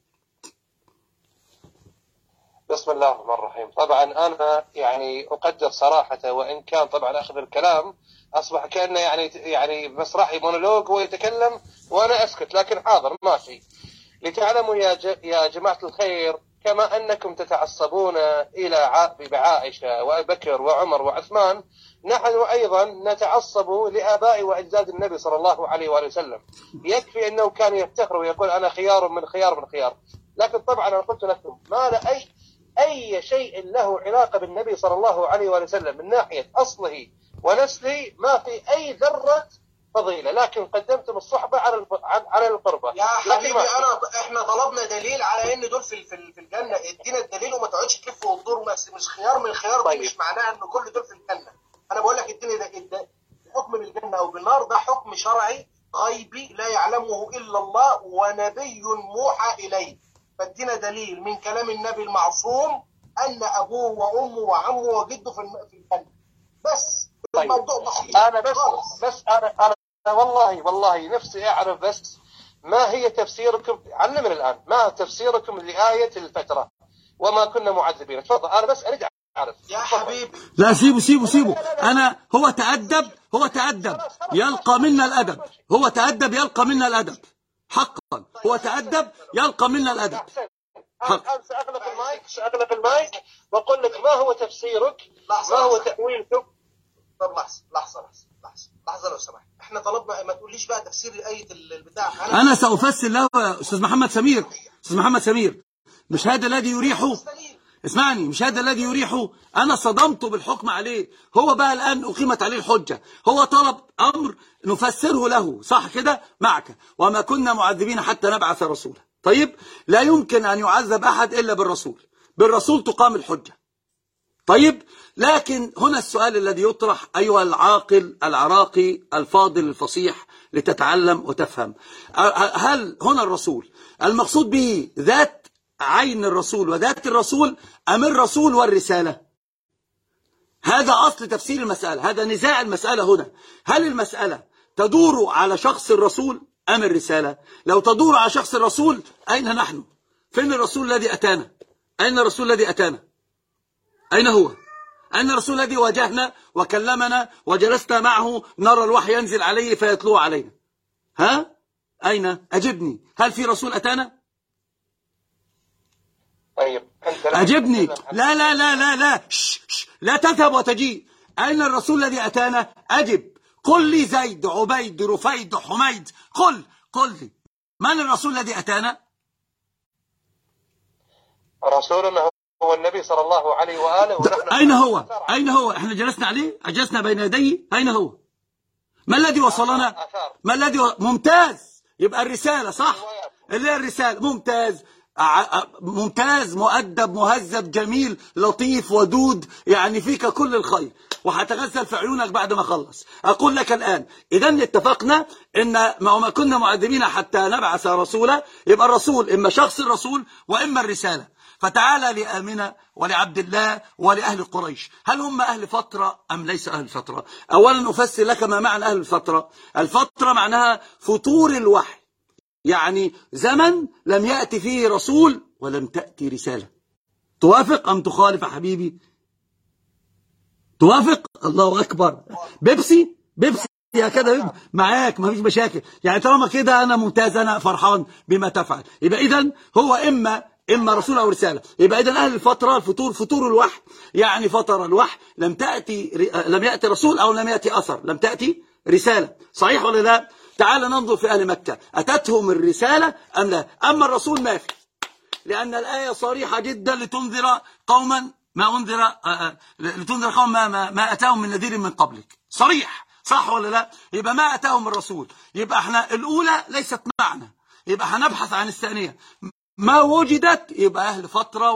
بسم الله الرحمن الرحيم. طبعا أنا يعني أقدر صراحة، وإن كان طبعا أخذ الكلام أصبح كأنه يعني يعني مسرحي مونولوج ويتكلم وأنا أسكت، لكن حاضر ماشي. لتعلموا يا يا جماعة الخير، كما أنكم تتعصبون إلى بعائشة وأبي بكر وعمر وعثمان، نحن أيضا نتعصب لآباء وأجداد النبي صلى الله عليه وآله وسلم. يكفي أنه كان يفتخر ويقول أنا خيار من خيار من خيار. لكن طبعا أنا قلت لكم ما لا أي أي شيء له علاقة بالنبي صلى الله عليه وآله وسلم من ناحية أصله ونسله ما في أي ذرة فضيلة، لكن قدمتم الصحبة على على القربة.
يا حبيبي أنا إحنا طلبنا دليل على إن دول في في الجنة، ادينا الدليل وما تقعدش تلف وتدور. مش خيار من خيار. طيب. مش معناها إن كل دول في الجنة. أنا بقول لك اديني ده الحكم بالجنة أو بالنار، ده حكم شرعي غيبي لا يعلمه إلا الله ونبي موحى إليه. فادينا دليل من كلام النبي المعصوم أن أبوه وأمه وعمه وجده في الجنة بس.
طيب. أنا بس بس أنا أنا والله والله نفسي أعرف بس ما هي تفسيركم. علمنا الآن ما تفسيركم لآية الفترة وما كنا معذبين. تفضل. أنا بس أريد أعرف
يا حبيبي.
لا سيبه سيبه سيبه. أنا هو تأدب هو تأدب يلقى منا الأدب. هو تأدب يلقى منا الأدب حقا. هو تأدب يلقى منا الأدب.
الآن سأغلق المايك سأغلق المايك وأقول لك ما هو تفسيرك، ما هو تأويلكم.
طب لحظة لحظة لحظة لحظة لو سمحت. احنا طلبنا ما تقوليش بقى تفسير آية البتاع.
أنا, أنا سأفسر له يا أستاذ محمد سمير. أستاذ محمد سمير، مش هذا الذي يريحه. اسمعني، مش هذا الذي يريحه. أنا صدمته بالحكم عليه. هو بقى الآن أقيمت عليه الحجة. هو طلب أمر نفسره له، صح كده معك. وما كنا معذبين حتى نبعث رسولا. طيب، لا يمكن أن يعذب أحد إلا بالرسول. بالرسول تقام الحجة. طيب، لكن هنا السؤال الذي يطرح أيها العاقل العراقي الفاضل الفصيح لتتعلم وتفهم. هل هنا الرسول المقصود به ذات عين الرسول وذات الرسول أم الرسول والرسالة؟ هذا أصل تفسير المسألة. هذا نزاع المسألة هنا. هل المسألة تدور على شخص الرسول أم الرسالة؟ لو تدور على شخص الرسول، أين نحن؟ فين الرسول الذي أتانا؟ أين الرسول الذي أتانا؟ أين هو؟ أين الرسول الذي واجهنا وكلمنا وجلسنا معه نرى الوحي ينزل عليه فيتلو علينا؟ ها؟ أين؟ أجبني. هل في رسول أتانا؟
طيب أنت
أجبني. لا لا لا لا لا شش شش. لا تذهب وتجي. أين الرسول الذي أتانا؟ أجب. قل لي زيد عبيد رفيد حميد. قل قل لي من الرسول الذي أتانا؟
رسولنا هو النبي صلى الله عليه وآله. ونحن
أين هو؟ أين هو؟ احنا جلسنا عليه؟ جلسنا بين يديه؟ أين هو؟ ما الذي وصلنا؟ ما الذي و... ممتاز. يبقى الرسالة صح؟ اللي هي الرسالة. ممتاز ممتاز، مؤدب، مهذب، جميل، لطيف، ودود، يعني فيك كل الخير، وهتغسل في عيونك بعد ما خلص. أقول لك الآن إذا اتفقنا إن ما كنا معذبين حتى نبعث رسولا، يبقى الرسول إما شخص الرسول وإما الرسالة. فتعالى لآمنة ولعبد الله ولأهل قريش، هل هم أهل فترة أم ليس أهل فترة؟ أولا أفسر لك ما معنى أهل الفترة. الفترة معناها فتور الوحي، يعني زمن لم يأتي فيه رسول ولم تأتي رسالة. توافق أم تخالف يا حبيبي؟ توافق؟ الله أكبر. بيبسي بيبسي يا كده معاك، ما فيش مشاكل. يعني طالما كده أنا ممتاز، أنا فرحان بما تفعل. يبقى إذن هو إما إما رسول أو رسالة. يبقى إذن أهل الفترة الفطور فطور الوحي، يعني فترة الوحي لم تأتي لم يأتي رسول أو لم يأتي أثر، لم تأتي رسالة. صحيح ولا لا؟ تعال ننظر في أهل مكة، أتتهم الرسالة أم لا؟ أما الرسول ما في، لأن الآية صريحة جدا لتنذر قوما ما أنذر لتنذر قوما ما, ما أتاهم من نذير من قبلك. صريح صح ولا لا؟ يبقى ما أتاهم الرسول. يبقى احنا الأولى ليست معنا، يبقى هنبحث عن الثانية. ما وجدت يبقى أهل فترة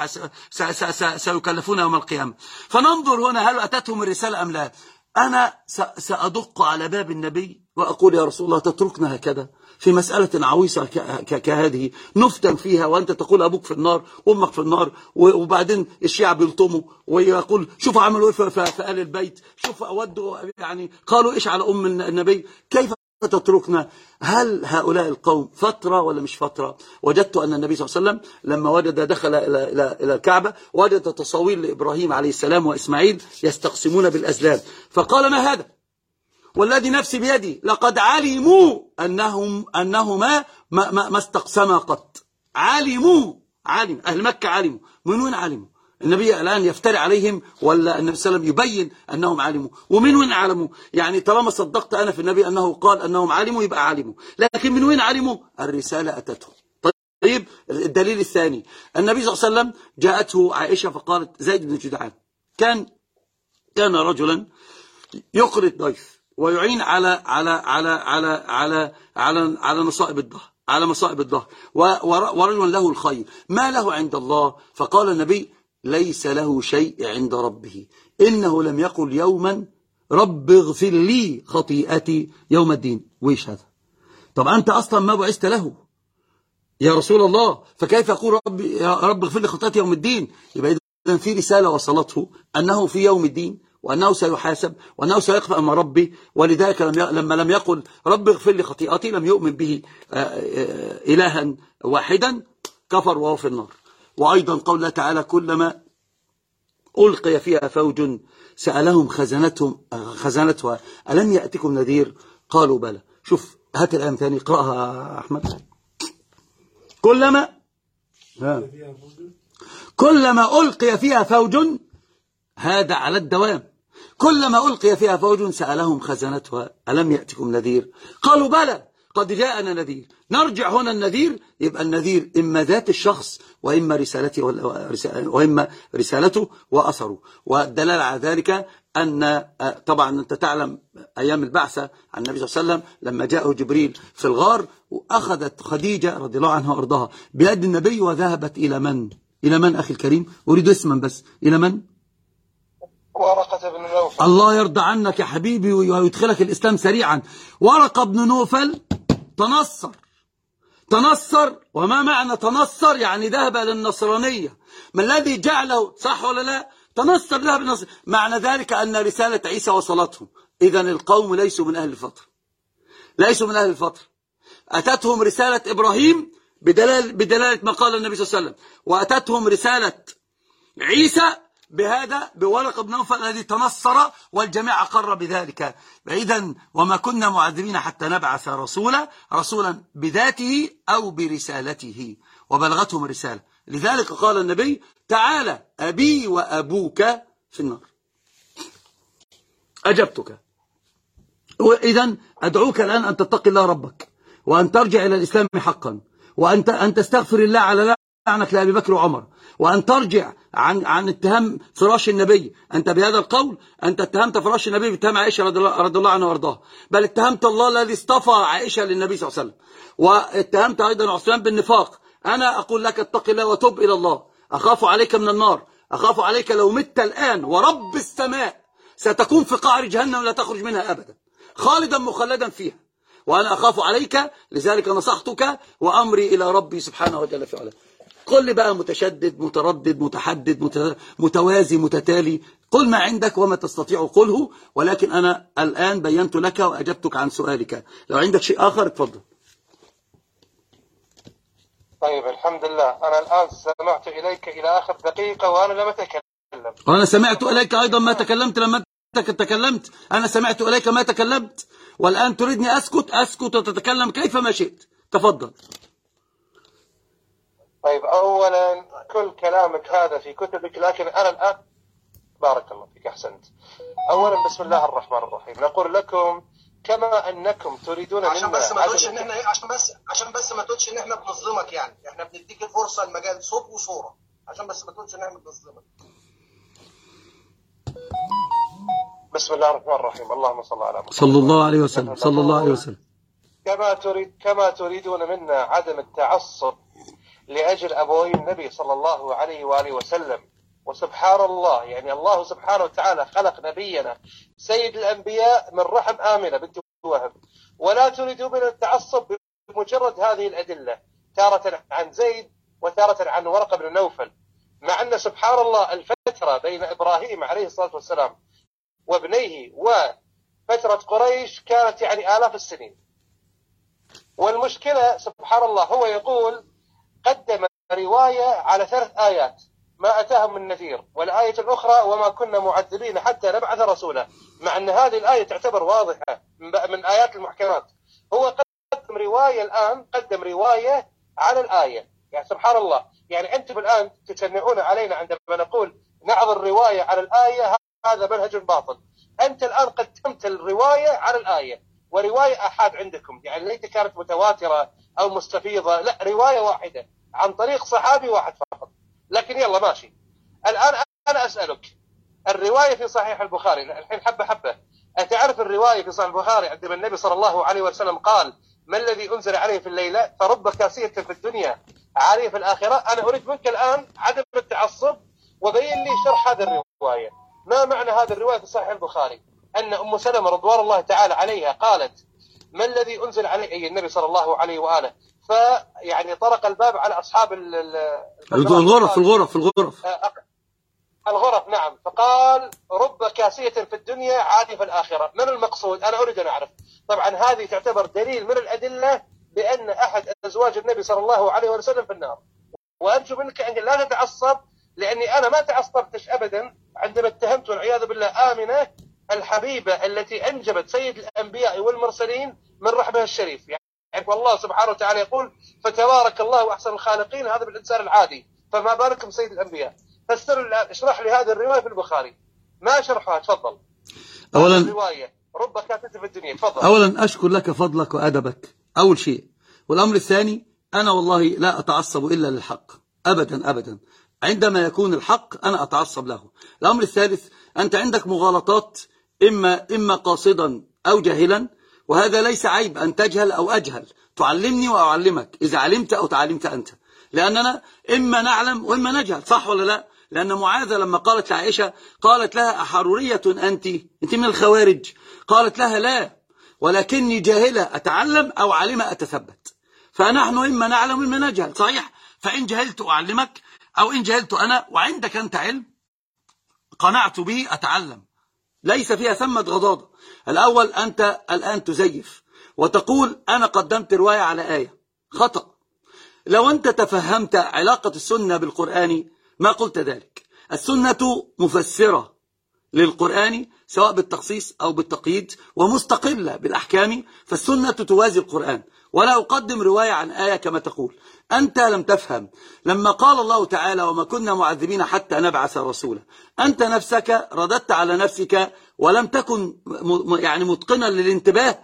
وسيكلفون يوم القيامة. فننظر هنا هل أتتهم الرسالة أم لا. أنا سأدق على باب النبي وأقول يا رسول الله تتركنا هكذا في مسألة عويصة كهذه نفتن فيها، وأنت تقول أبوك في النار وأمك في النار، وبعدين الشيعة بيلطموا ويقول شوفوا عملوا إيه في آل البيت، شوفوا أودوا يعني قالوا إيش على أم النبي، كيف تتركنا؟ هل هؤلاء القوم فترة ولا مش فترة؟ وجدت أن النبي صلى الله عليه وسلم لما وجد دخل إلى إلى إلى الكعبة وجد تصاوير لإبراهيم عليه السلام وإسماعيل يستقسمون بالأزلام، فقال ما هذا؟ والذي نفسي بيدي لقد علموا أنهم أنهما ما, ما, ما استقسما قط. علموا علم أهل مكة علموا. من وين علموا؟ النبي الآن يفتري عليهم ولا النبي صلى الله عليه وسلم يبين أنهم علموا؟ ومن وين علموا؟ يعني طالما صدقت أنا في النبي أنه قال أنهم علموا يبقى علموا، لكن من وين علموا؟ الرسالة أتتهم. طيب الدليل الثاني، النبي صلى الله عليه وسلم جاءته عائشة فقالت زيد بن جدعان كان كان رجلا يقري الضيف ويعين على على على على على على على مصائب الدهر على مصائب الدهر ورجل له الخير ما له عند الله. فقال النبي ليس له شيء عند ربه، إنه لم يقل يوما رب اغفر لي خطيئتي يوم الدين. ويش هذا؟ طب أنت أصلا ما بعثت له يا رسول الله، فكيف يقول رب يا رب اغفر لي خطيئتي يوم الدين؟ يبقى إذن في رسالة وصلته أنه في يوم الدين وأنه سيحاسب وأنه سيقف أمام ربي، ولذلك لما لم يقل رب اغفر لي خطيئتي لم يؤمن به إلها واحدا، كفر وهو في النار. وأيضا قول الله تعالى كلما ألقي فيها فوج سألهم خزنتهم خزنتها ألم يأتكم نذير قالوا بلى. شوف هات الآية ثاني اقرأها أحمد. كلما كلما ألقي فيها فوج، هذا على الدوام، كلما ألقي فيها فوج سألهم خزنتها ألم يأتكم نذير قالوا بلى قد جاءنا نذير. نرجع هنا النذير، يبقى النذير إما ذات الشخص وإما رسالته وإما رسالته وأثره. والدلالة على ذلك أن طبعا أنت تعلم أيام البعثة عن النبي صلى الله عليه وسلم لما جاءه جبريل في الغار وأخذت خديجة رضي الله عنها وأرضاها بيد النبي وذهبت إلى من؟ إلى من أخي الكريم؟ أريد اسما بس. إلى من؟
ورقة بن نوفل. الله
يرضى عنك يا حبيبي ويدخلك الإسلام سريعا. ورقة بن نوفل تنصر تنصر وما معنى تنصر؟ يعني ذهب للنصرانية. ما الذي جعله؟ صح ولا لا؟ تنصر ذهب للنصر، معنى ذلك أن رسالة عيسى وصلتهم. إذن القوم ليسوا من أهل الفترة، ليسوا من أهل الفترة. أتتهم رسالة إبراهيم بدلالة, بدلالة ما قال النبي صلى الله عليه وسلم، وأتتهم رسالة عيسى بهذا بورقة بن نوفل الذي تنصر والجميع أقر بذلك. إذن وما كنا معذبين حتى نبعث رسولا رسولا بذاته أو برسالته، وبلغتهم الرسالة. لذلك قال النبي تعالى أبي وأبوك في النار. أجبتك. وإذن أدعوك الآن أن تتقي الله ربك وأن ترجع إلى الإسلام حقا، وأن أن تستغفر الله على لعنك لأبي بكر وعمر، وأن ترجع عن عن اتهام فراش النبي. أنت بهذا القول أنت اتهمت فراش النبي باتهام عائشة رضي الله, رضي الله عنها وارضاها، بل اتهمت الله الذي اصطفى عائشة للنبي صلى الله عليه وسلم، واتهمت أيضا عثمان بالنفاق. أنا أقول لك اتق الله وتب إلى الله، أخاف عليك من النار، أخاف عليك لو مت الآن ورب السماء ستكون في قعر جهنم لا تخرج منها أبدا، خالدا مخلدا فيها، وأنا أخاف عليك، لذلك نصحتك وأمري إلى ربي سبحانه وتعالى في علاه. قل لي بقى متشدد متردد متحدد متوازي متتالي، قل ما عندك وما تستطيع قله، ولكن أنا الآن بينت لك وأجبتك عن سؤالك. لو عندك شيء آخر اتفضل.
طيب الحمد لله، أنا الآن سمعت إليك إلى آخر دقيقة وأنا لم أتكلم.
وأنا سمعت إليك أيضا ما تكلمت لما أنت تكلمت، أنا سمعت إليك ما تكلمت، والآن تريدني أسكت أسكت وتتكلم كيفما شئت. تفضل.
طيب أولا كل كلامك هذا في كتبك، لكن أنا الآن بارك الله فيك أحسنت. أولا بسم الله الرحمن الرحيم، نقول لكم كما أنكم تريدون
عشان
منا
بس ما تقولش ان احنا عشان بس عشان بس ما تقولش ان احنا بنظلمك، يعني احنا بنديك الفرصه المجال صوت وصوره، عشان بس ما تقولش ان احنا بنظلمك.
بسم الله الرحمن الرحيم، اللهم صل على محمد
صلى الله عليه وسلم صلى الله عليه وسلم.
كما تريد كما تريدون منا عدم التعصب لأجل أبوي النبي صلى الله عليه وآله وسلم، وسبحان الله يعني الله سبحانه وتعالى خلق نبينا سيد الأنبياء من رحم آمنة بنت وهب، ولا تريدون منا التعصب بمجرد هذه الأدلة، تارة عن زيد وتارة عن ورقة بن نوفل، مع أن سبحان الله الفترة بين إبراهيم عليه الصلاة والسلام وابنيه وفترة قريش كانت يعني آلاف السنين. والمشكلة سبحان الله هو يقول قدم رواية على ثلاث آيات ما أتاهم من نذير، والآية الأخرى وما كنا معذبين حتى نبعث رسولا، مع أن هذه الآية تعتبر واضحة من آيات المحكمات. هو قدم رواية الآن قدم رواية على الآية، يعني سبحان الله، يعني أنتم الآن تشنعون علينا عندما نقول نعرض الرواية على الآية، هذا منهج باطل. أنت الآن قدمت الرواية على الآية، ورواية أحد عندكم يعني ليت كانت متواترة أو مستفيضة، لا رواية واحدة عن طريق صحابي واحد فقط. لكن يلا ماشي، الآن أنا أسألك، الرواية في صحيح البخاري الحين حبة حبة، أتعرف الرواية في صحيح البخاري عندما النبي صلى الله عليه وسلم قال ما الذي أنزل عليه في الليلة فرب كاسية في الدنيا عارية في الآخرة؟ أنا أريد منك الآن عدم التعصب وبين لي شرح هذه الرواية. ما معنى هذه الرواية في صحيح البخاري أن أم سلمة رضوان الله تعالى عليها قالت ما الذي أنزل عليه أي النبي صلى الله عليه وآله، فيعني طرق الباب على أصحاب
الغرف الغرف الغرف
الغرف نعم، فقال رب كاسية في الدنيا عادي في الآخرة. من المقصود؟ أنا أريد أن أعرف. طبعا هذه تعتبر دليل من الأدلة بأن أحد أزواج النبي صلى الله عليه وسلم في النار، وأرجو منك أن لا تتعصب، لأني أنا ما تعصبتش أبدا عندما اتهمت والعياذ بالله آمنة الحبيبة التي أنجبت سيد الأنبياء والمرسلين من رحمها الشريف. يعني والله سبحانه وتعالى يقول فتبارك الله أحسن الخالقين، هذا بالإنسان العادي، فما بالكم سيد الأنبياء. فسر اشرح لي هذه الرواية في البخاري، ما شرحها. تفضل.
أولا
الرواية رب كاسية في الدنيا. تفضل.
أولا أشكر لك فضلك وأدبك أول شيء، والأمر الثاني أنا والله لا أتعصب إلا للحق أبدا أبدا، عندما يكون الحق أنا أتعصب له. الأمر الثالث، أنت عندك مغالطات إما إما قاصدا أو جاهلا، وهذا ليس عيب أن تجهل أو أجهل، تعلمني وأعلمك إذا علمت أو تعلمت أنت، لأننا إما نعلم وإما نجهل، صح ولا لا؟ لأن معاذة لما قالت لعائشة قالت لها أحرورية أنت أنت من الخوارج؟ قالت لها لا، ولكني جاهلة أتعلم أو علمة أتثبت. فنحن إما نعلم وإما نجهل، صحيح؟ فإن جهلت أعلمك، أو إن جهلت أنا وعندك أنت علم قنعت به أتعلم، ليس فيها ثمة غضاضة. الأول أنت الآن تزيف وتقول أنا قدمت رواية على آية، خطأ. لو أنت تفهمت علاقة السنة بالقرآن ما قلت ذلك. السنة مفسرة للقرآن سواء بالتخصيص أو بالتقييد، ومستقلة بالأحكام، فالسنة توازي القرآن، ولا أقدم رواية عن آية كما تقول. أنت لم تفهم لما قال الله تعالى وما كنا معذبين حتى نبعث رسولا، أنت نفسك رددت على نفسك ولم تكن يعني متقنا للانتباه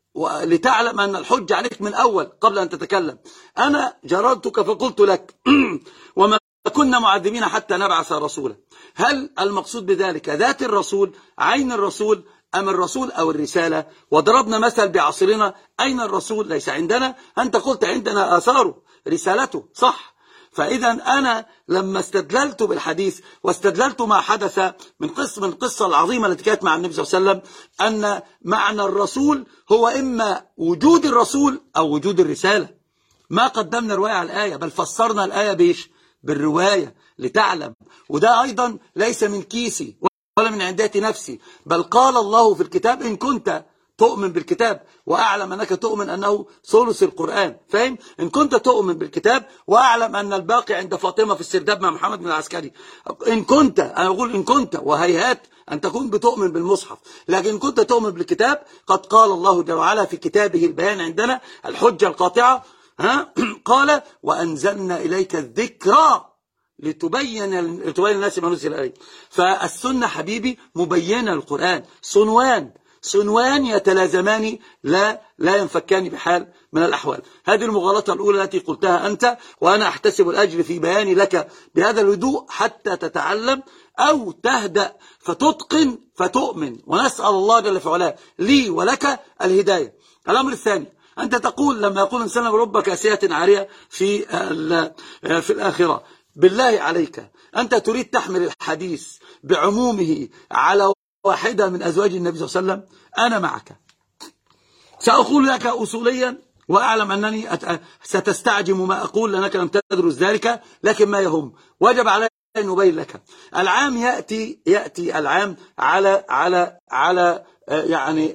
لتعلم أن الحجة عليك من أول قبل أن تتكلم. أنا جردتك فقلت لك وما كنا معذبين حتى نبعث رسولا. هل المقصود بذلك ذات الرسول، عين الرسول، أم الرسول أو الرسالة؟ وضربنا مثل بعصرنا، أين الرسول؟ ليس عندنا. أنت قلت عندنا آثاره، رسالته، صح. فإذا أنا لما استدللت بالحديث واستدللت ما حدث من قسم القصة العظيمة التي كانت مع النبي صلى الله عليه وسلم، أن معنى الرسول هو إما وجود الرسول أو وجود الرسالة. ما قدمنا رواية على الآية، بل فسرنا الآية بإيش؟ بالرواية لتعلم. وده أيضا ليس من كيسي ولا من عندية نفسي، بل قال الله في الكتاب إن كنت تؤمن بالكتاب وأعلم أنك تؤمن أنه ثلث القرآن، فاهم؟ إن كنت تؤمن بالكتاب وأعلم أن الباقي عند فاطمة في السرداب مع محمد بن العسكري، إن كنت، أنا أقول إن كنت، وهيهات أن تكون بتؤمن بالمصحف، لكن إن كنت تؤمن بالكتاب قد قال الله جل وعلا في كتابه البيان عندنا الحجة القاطعة، ها؟ قال وأنزلنا إليك الذكرى لتبين لتبين الناس ما نزل إليه. فالسنة حبيبي مبينة القرآن، صنوان صنوان يتلازمان، لا لا ينفكان بحال من الأحوال. هذه المغالطة الأولى التي قلتها أنت، وأنا أحتسب الأجر في بياني لك بهذا الهدوء حتى تتعلم أو تهدأ فتتقن فتؤمن، ونسأل الله جل في علاه لي ولك الهداية. الأمر الثاني، أنت تقول لما يقول إنسان رب كاسية عارية في في الآخرة، بالله عليك أنت تريد تحمل الحديث بعمومه على واحدة من أزواج النبي صلى الله عليه وسلم؟ أنا معك، سأقول لك أصوليا وأعلم أنني ستستعجم ما أقول لأنك لم تدرس ذلك، لكن ما يهم وجب علي أن نبين لك. العام يأتي يأتي العام على على على يعني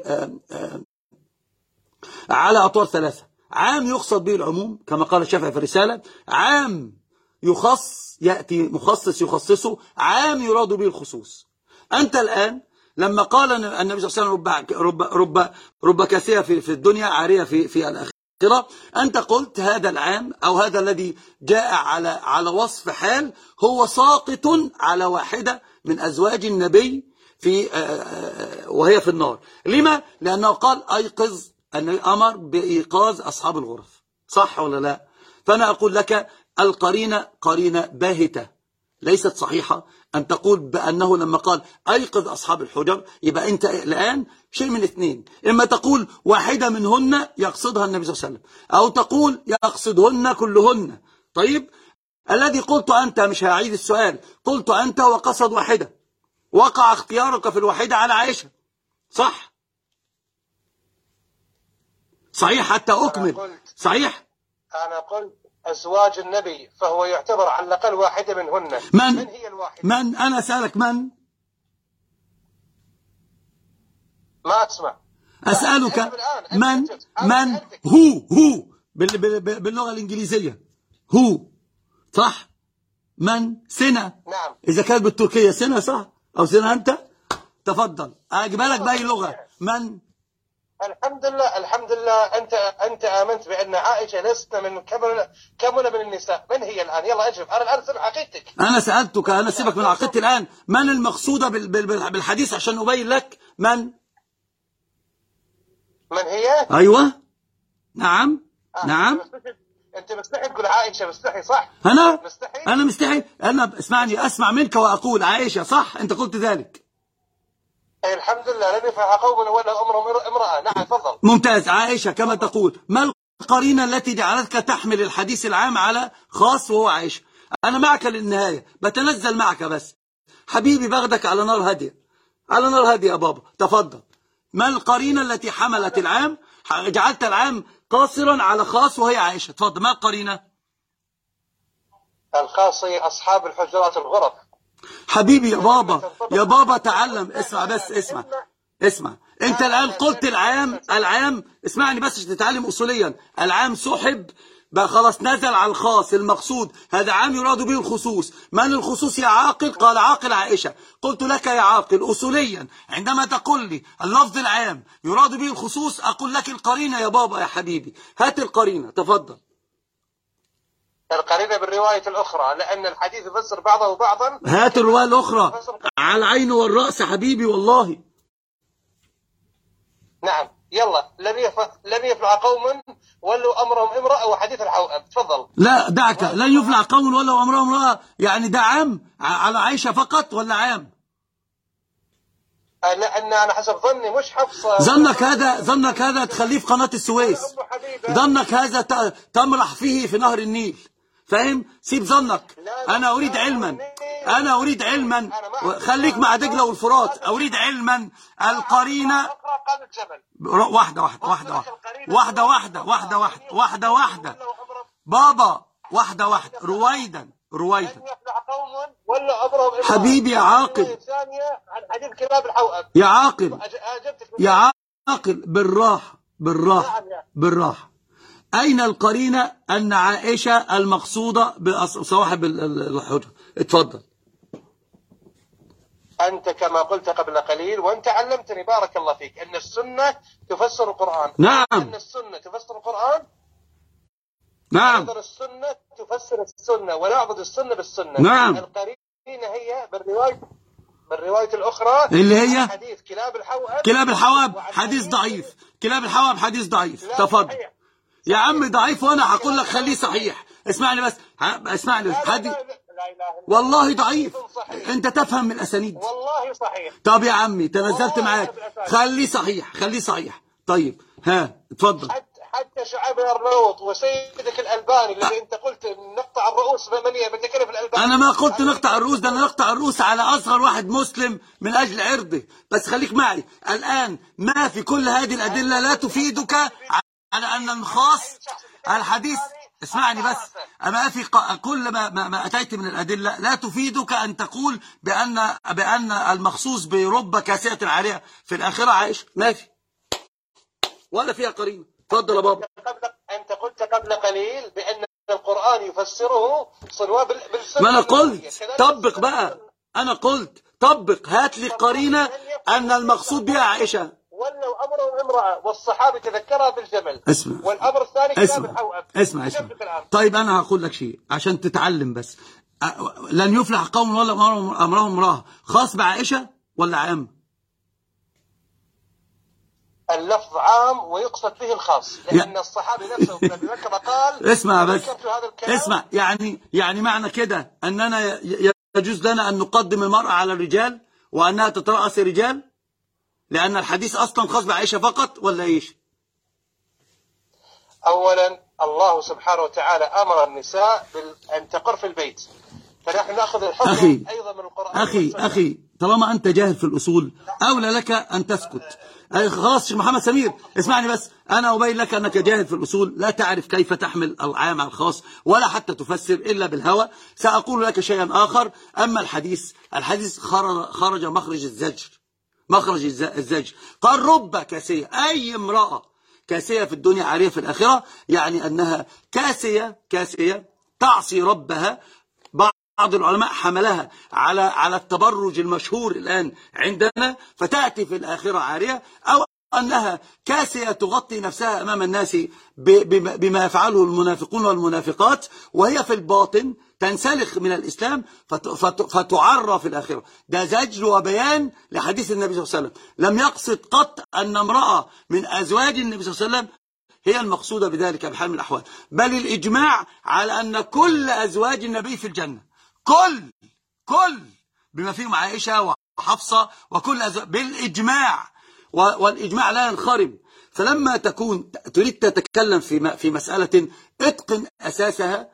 على أطوار ثلاثة. عام يقصد به العموم كما قال الشافعي في الرسالة، عام يخص يأتي مخصص يخصصه، عام يراد به الخصوص. أنت الآن لما قال النبي صلى الله عليه وسلم رب رب رب كاسية في في الدنيا عارية في في الآخرة، أنت قلت هذا العام أو هذا الذي جاء على على وصف حال هو ساقط على واحدة من أزواج النبي في وهي في النار. لما؟ لأنه قال أيقظ، أن أمر بإيقاظ أصحاب الغرف، صح ولا لا؟ فأنا أقول لك القرينة قرينة باهتة ليست صحيحة أن تقول بأنه لما قال أيقظ أصحاب الحجر يبقى أنت الآن شيء من اثنين، إما تقول واحدة منهن يقصدها النبي صلى الله عليه وسلم، أو تقول يقصدهن كلهن. طيب الذي قلت أنت، مش هعيد السؤال، قلت أنت وقصد واحدة، وقع اختيارك في الواحدة على عائشة، صح؟ صحيح حتى أكمل، صحيح؟
أنا قلت أزواج النبي فهو يعتبر على الأقل واحدة منهن.
من؟
من هي الواحدة؟
من؟ أنا أسألك من؟
ما أسمع.
أسألك من؟ من؟ هو هو باللغة الإنجليزية هو، صح؟ من؟ سنة.
نعم.
إذا كانت بالتركية سنة، صح؟ أو سنة أنت؟ تفضل أجيبها لك بأي لغة. من؟
الحمد لله الحمد لله أنت أنت آمنت بأن عائشة لست من كمل كمل من النساء. من هي الآن؟ يلا أجب. أنا الآن سمع عقيدتك.
أنا سألتك، أنا سيبك من عقيدتي الآن. من المقصودة بالحديث عشان أبين لك من؟
من هي؟
أيوة نعم.
آه.
نعم.
أنت مستحي تقول عائشة، مستحي صح؟
أنا
مستحي؟
أنا مستحي. أنا اسمعني، أسمع منك وأقول عائشة، صح؟ أنت قلت ذلك.
الحمد لله لم يفعل قوم ولا أمر امرأة. نعم تفضل.
ممتاز. عائشة كما تقول. ما القرينة التي جعلتك تحمل الحديث العام على خاص وهو عائشة؟ أنا معك للنهاية، بتنزل معك بس حبيبي، باخدك على نار هادية، على نار هادية يا بابا. تفضل. ما القرينة التي حملت العام، جعلت العام قاصرا على خاص وهي عائشة؟ تفضل. ما القرينة؟
الخاص أصحاب الحجرات الغرف.
حبيبي يا بابا، يا بابا تعلم، اسمع بس، اسمع اسمع. انت الان قلت العام، العام اسمعني بس عشان تتعلم اصوليا. العام سحب بقى خلاص، نزل على الخاص. المقصود هذا عام يراد به الخصوص. من الخصوص يا عاقل؟ قال عاقل عائشة. قلت لك يا عاقل اصوليا عندما تقول لي اللفظ العام يراد به الخصوص، اقول لك القرينة يا بابا يا حبيبي. هات القرينة، تفضل.
القرينة بالرواية الأخرى، لأن الحديث يفسر بعضه بعضا.
هات الرواية الأخرى على العين والرأس حبيبي والله.
نعم يلا لن يفلح لن يفلح قوم ولوا امرهم امراه وحديث الحوأب. تفضل.
لا دعك، لن يفلح قوم ولوا امرهم امراه، يعني ده عام على عائشه فقط ولا عام؟
لان انا حسب ظني مش حفصه.
ظنك هذا ظنك هذا تخليه في قناه السويس، ظنك هذا تمرح فيه في نهر النيل، فاهم؟ سيب ظنك. انا اريد علما، انا اريد علما، خليك مع دجله والفرات. اريد علما القرينه. واحده واحده واحده واحده واحده واحده واحده واحده واحده بابا، واحده واحده رويدا رويدا. حبيبي يا عاقل، يا عاقل يا عاقل، بالراحه بالراحه بالراحه. أين القرينة أن عائشة المقصودة بصواحب الحجة؟ اتفضل.
أنت كما قلت قبل قليل وأنت علمتني بارك الله فيك أن السنة تفسر القرآن.
نعم.
أن السنة تفسر القرآن.
نعم.
نعبد السنة تفسر السنة ونعبد السنة بالسنة.
نعم.
القرينة هي بالرواية بالرواية الأخرى
اللي هي
حديث كلاب الحوأب.
كلاب الحوأب حديث ضعيف. كلاب الحوأب حديث ضعيف. تفضل. يا عم ضعيف وانا هقول لك خليه صحيح. اسمعني بس، اسمعني بس. حديث والله ضعيف، انت تفهم من الاسانيد.
والله صحيح.
طب يا عمي تنزلت معاك، خليه صحيح خليه صحيح. طيب ها اتفضل.
حتى شعيب الارناؤوط وسيدك الالباني اللي انت قلت نقطع الرؤوس بمنيه بدك في الالباني.
انا ما قلت نقطع الرؤوس، ده انا نقطع الرؤوس على اصغر واحد مسلم من اجل عرضه. بس خليك معي الان، ما في كل هذه الادله لا تفيدك على ان الخاص الحديث. اسمعني بس، أما في كل ما, ما, ما أتيت من الأدلة لا تفيدك أن تقول بأن بأن المخصوص برب كاسية عارية في الآخرة عائشة. ما في ولا فيها قرينة. اتفضل يا بابا.
أنت قلت قبل قليل بأن القرآن يفسره صلوات بالسنة.
ما أنا قلت طبق بقى، أنا قلت طبق، هات لي قرينة أن المقصود بها عائشة.
ولو أمره امرأة والصحابة تذكرها بالجمل.
اسمع.
والأمر الثاني كتاب الحوأب.
اسمع اسمع. طيب أنا هقول لك شيء عشان تتعلم بس. لن يفلح قوم ولا أمرهم امرأة، خاص بعائشة ولا عام؟
اللفظ عام ويقصد به الخاص، لأن الصحابي نفسه الذي ذكر قال
اسمع بس اسمع. يعني يعني معنى كده أننا يجوز لنا أن نقدم المرأة على الرجال وأنها تترأس الرجال، لأن الحديث أصلا خاص بعائشة فقط، ولا إيش؟
أولا الله سبحانه وتعالى أمر النساء أن تقر في البيت، فنحن نأخذ الحكم
أخي
أيضا من القرآن.
أخي أخي طالما أنت جاهل في الأصول أولى لك أن تسكت. خلاص شيخ محمد سمير اسمعني بس، أنا أبين لك أنك جاهل في الأصول، لا تعرف كيف تحمل العام على الخاص ولا حتى تفسر إلا بالهوى. سأقول لك شيئا آخر. أما الحديث الحديث خرج, خرج مخرج الزجر، مخرج الزجر. قال رب كاسية، أي امرأة كاسية في الدنيا عارية في الآخرة، يعني أنها كاسية كاسية تعصي ربها. بعض العلماء حملها على على التبرج المشهور الآن عندنا، فتأتي في الآخرة عارية، أو أنها كاسية تغطي نفسها أمام الناس بما يفعله المنافقون والمنافقات، وهي في الباطن تنسلخ من الإسلام فتعرى في الآخرة. ده زجر وبيان لحديث النبي صلى الله عليه وسلم. لم يقصد قط أن امرأة من أزواج النبي صلى الله عليه وسلم هي المقصودة بذلك بحال من الأحوال، بل الإجماع على أن كل أزواج النبي في الجنة، كل كل بما فيهم عائشة وحفصة وكل أزواج بالإجماع، والإجماع لا ينخرم. فلما تكون تريد تتكلم في في مسألة اتقن أساسها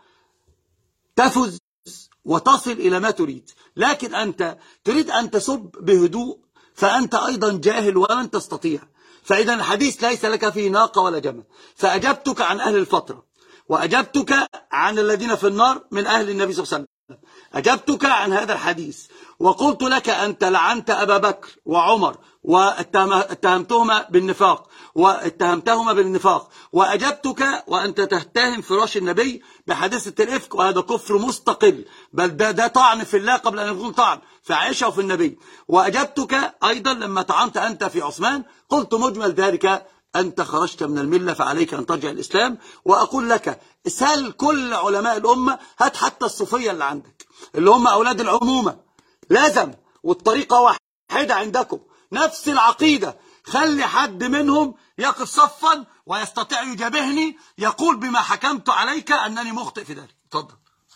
تفز وتصل إلى ما تريد، لكن أنت تريد أن تسب بهدوء فأنت أيضا جاهل ولن تستطيع. فإذا الحديث ليس لك فيه ناقة ولا جمل. فأجبتك عن أهل الفترة، وأجبتك عن الذين في النار من أهل النبي صلى الله عليه وسلم، أجبتك عن هذا الحديث، وقلت لك أنت لعنت أبا بكر وعمر واتهمتهما بالنفاق واتهمتهما بالنفاق، وأجبتك وأنت تتهم فراش النبي بحادثة الإفك، وهذا كفر مستقل، بل ده, ده طعن في الله قبل أن يكون طعن في عائشة وفي النبي. وأجبتك أيضا لما طعنت أنت في عثمان، قلت مجمل ذلك أنت خرجت من الملة فعليك أن ترجع الإسلام. وأقول لك سل كل علماء الأمة، هات حتى الصوفية اللي عندك اللي هم أولاد العمومة، لازم والطريقة واحدة عندكم، نفس العقيدة، خلي حد منهم يقف صفا ويستطيع يجابهني يقول بما حكمت عليك أنني مخطئ في ذلك. اتفضل.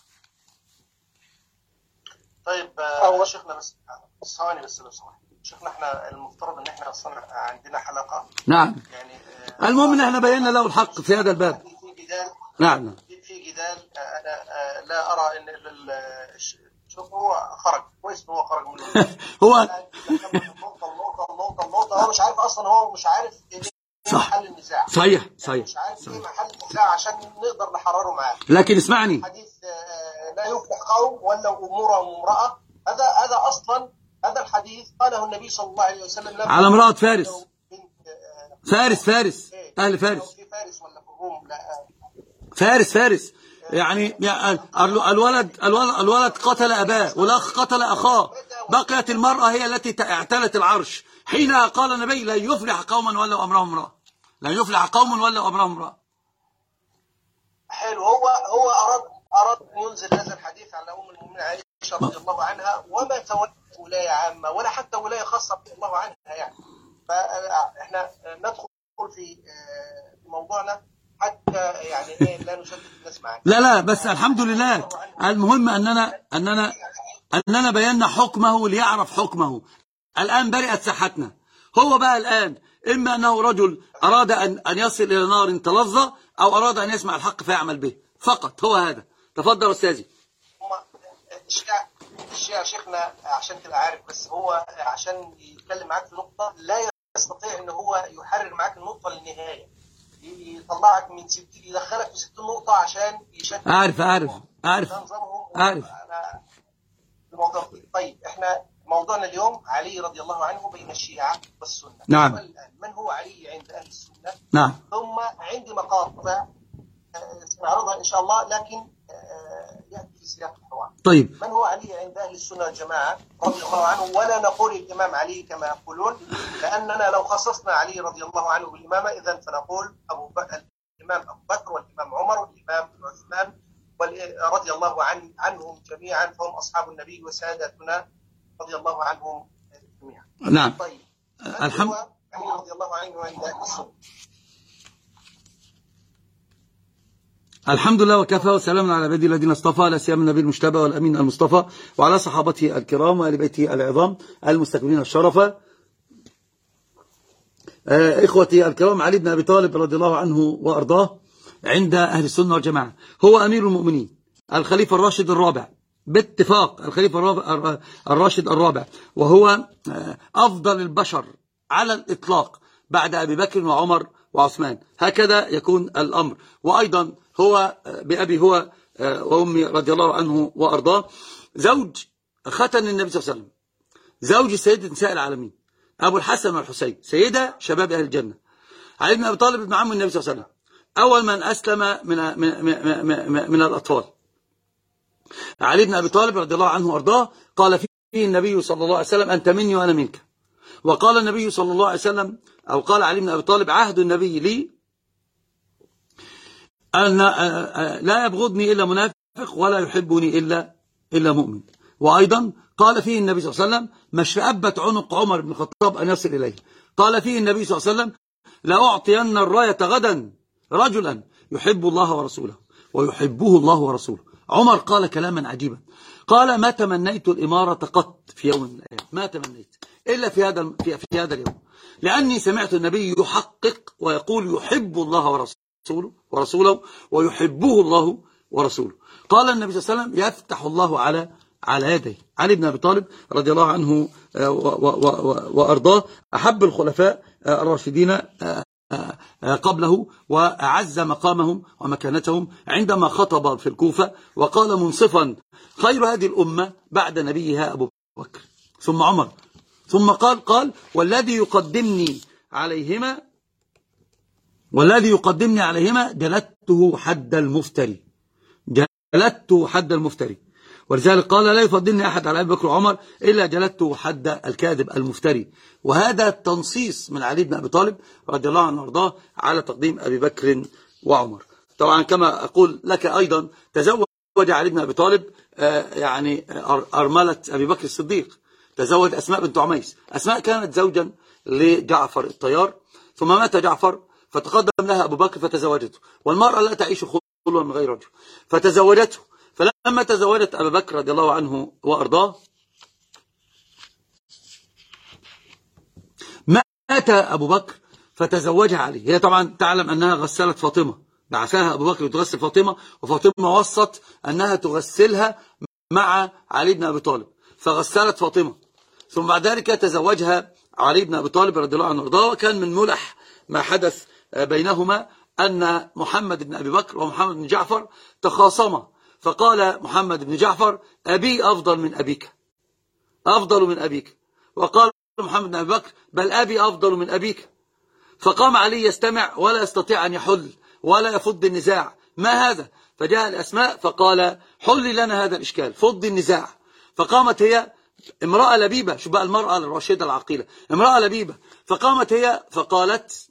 طيب آه شيخنا بس ثواني بس لو سمحت. شيخنا احنا المفترض ان احنا اصلا عندنا حلقة.
نعم.
يعني آه
المهم ان احنا بينا له الحق في هذا الباب.
في جدال.
نعم.
في جدال انا آه لا ارى ان شوف هو خرج كويس هو خرج من
هو
النقطة النقطة النقطة النقطة هو مش عارف اصلا هو مش عارف ايه محل النزاع.
صحيح صحيح.
مش عارف ايه محل النزاع عشان نقدر نحرره معاه.
لكن اسمعني.
حديث لا يفلح قوم ولوا امورهم امرأة هذا هذا اصلا هذا الحديث قاله النبي صلى الله عليه وسلم
على امرأة فارس. فارس فارس اهل فارس.
في فارس ولا في الروم لا
فارس فارس يعني الولد الولد الولد قتل أباه والأخ قتل أخاه، بقيت المرأة هي التي اعتلت العرش. حينها قال النبي لا يفلح قوما ولوا أمرهم امرأة، لا يفلح قوم ولوا أمرهم امرأة.
حلو. هو هو أراد أراد أن ينزل هذا الحديث على أم المؤمنين عائشة رضي الله عنها وما تولت ولاية عامة ولا حتى ولاية خاصة رضي الله عنها يعني. فإحنا ندخل في موضوعنا حتى يعني ايه لا نشتت الناس معاك.
لا لا بس الحمد لله. المهم اننا اننا اننا بينا حكمه ليعرف حكمه. الان برئت ساحتنا. هو بقى الان اما انه رجل اراد ان ان يصل الى نار تلظى او اراد ان يسمع الحق فيعمل به فقط. هو هذا. تفضل استاذي.
الشيعة الشيعة شيخنا عشان تبقى عارف بس هو عشان يتكلم معاك في نقطة لا يستطيع ان هو يحرر معاك النقطة للنهاية. يطلعك من ستين يدخلك في ستين نقطة عشان يشتت.
عارف عارف عارف عارف.
الموضوع. طيب احنا موضوعنا اليوم علي رضي الله عنه بين الشيعة والسنة.
نعم.
من هو علي عند أهل السنة؟
نعم.
ثم عندي مقاطع سنعرضها إن شاء الله لكن يأتي في سياق الحوار.
طيب.
من هو علي عند أهل السنة والجماعة رضي الله عنه؟ ولا نقول الإمام علي كما يقولون لأننا لو خصصنا علي رضي الله عنه بالإمامة إذن فنقول أبو بكر الإمام أبو بكر والإمام عمر والإمام عثمان رضي الله عن عنهم جميعا فهم أصحاب النبي وسادتنا رضي الله عنهم جميعا.
نعم.
طيب.
الحمد
لله. علي رضي الله عنه عند أهل السنة.
الحمد لله وكفى وسلام على عباده الذين اصطفى لا سيما النبي المجتبى والامين المصطفى وعلى صحابته الكرام وآل بيته العظام المستكبرين الشرفة. آه اخوتي الكرام، علي بن ابي طالب رضي الله عنه وارضاه عند اهل السنه والجماعه هو امير المؤمنين الخليفه الراشد الرابع باتفاق، الخليفه الراشد الرابع، وهو آه افضل البشر على الاطلاق بعد ابي بكر وعمر وعثمان. هكذا يكون الامر. وايضا هو بأبي هو وأمي رضي الله عنه وأرضاه زوج ختن النبي صلى الله عليه وسلم، زوج سيدة نساء العالمين أبو الحسن والحسين سيدة شباب أهل الجنة. علي بن أبي طالب ابن عم النبي صلى الله عليه وسلم أول من أسلم من, من, من, من, من الأطفال. علي بن أبي طالب رضي الله عنه وأرضاه قال فيه النبي صلى الله عليه وسلم أنت مني وأنا منك. وقال النبي صلى الله عليه وسلم أو قال علي بن أبي طالب عهد النبي لي أن لا يبغضني إلا منافق ولا يحبني إلا إلا مؤمن. وأيضا قال فيه النبي صلى الله عليه وسلم ما اشتأبت عنق عمر بن الخطاب أن يصل إليه. قال فيه النبي صلى الله عليه وسلم لأعطين الراية غدا رجلا يحب الله ورسوله ويحبه الله ورسوله. عمر قال كلاما عجيبا، قال ما تمنيت الإمارة قط في يوم من الأيام، ما تمنيت إلا في هذا في, في هذا اليوم، لأني سمعت النبي يحقق ويقول يحب الله ورسوله ورسوله ورسوله ويحبه الله ورسوله. قال النبي صلى الله عليه وسلم يفتح الله على على يديه. علي بن أبي طالب رضي الله عنه وأرضاه أحب الخلفاء الراشدين قبله وأعز مقامهم ومكانتهم عندما خطب في الكوفة وقال منصفا خير هذه الأمة بعد نبيها أبو بكر ثم عمر، ثم قال قال والذي يقدمني عليهما والذي يقدمني عليهما جلدته حد المفتري، جلدته حد المفتري. ولذلك قال لا يفضلني أحد على أبي بكر وعمر إلا جلدته حد الكاذب المفتري. وهذا تنصيص من علي بن أبي طالب رضي الله عنه وارضاه على تقديم أبي بكر وعمر. طبعا كما أقول لك أيضا تزوج علي بن أبي طالب يعني أرملة أبي بكر الصديق، تزوج أسماء بنت عميس. أسماء كانت زوجا لجعفر الطيار. ثم مات جعفر فتقدم لها أبو بكر فتزوجته، والمرأة لا تعيش خلوا من غير رجل فتزوجته. فلما تزوجت أبو بكر رضي الله عنه وأرضاه مات أبو بكر فتزوجها علي. هي طبعا تعلم أنها غسلت فاطمة، بعثها أبو بكر تغسل فاطمة، وفاطمة وصت أنها تغسلها مع علي بن أبي طالب فغسلت فاطمة. ثم بعد ذلك تزوجها علي بن أبي طالب رضي الله عنه وارضاه. وكان من ملح ما حدث بينهما أن محمد بن أبي بكر ومحمد بن جعفر تخاصما، فقال محمد بن جعفر أبي أفضل من أبيك، أفضل من أبيك. وقال محمد بن أبي بكر بل أبي أفضل من أبيك. فقام علي يستمع ولا يستطيع أن يحل ولا يفض النزاع، ما هذا؟ فجاء الأسماء فقال حل لنا هذا الإشكال، فض النزاع. فقامت هي امرأة لبيبة، شو بقى المرأة الراشدة العقيلة، امرأة لبيبة، فقامت هي فقالت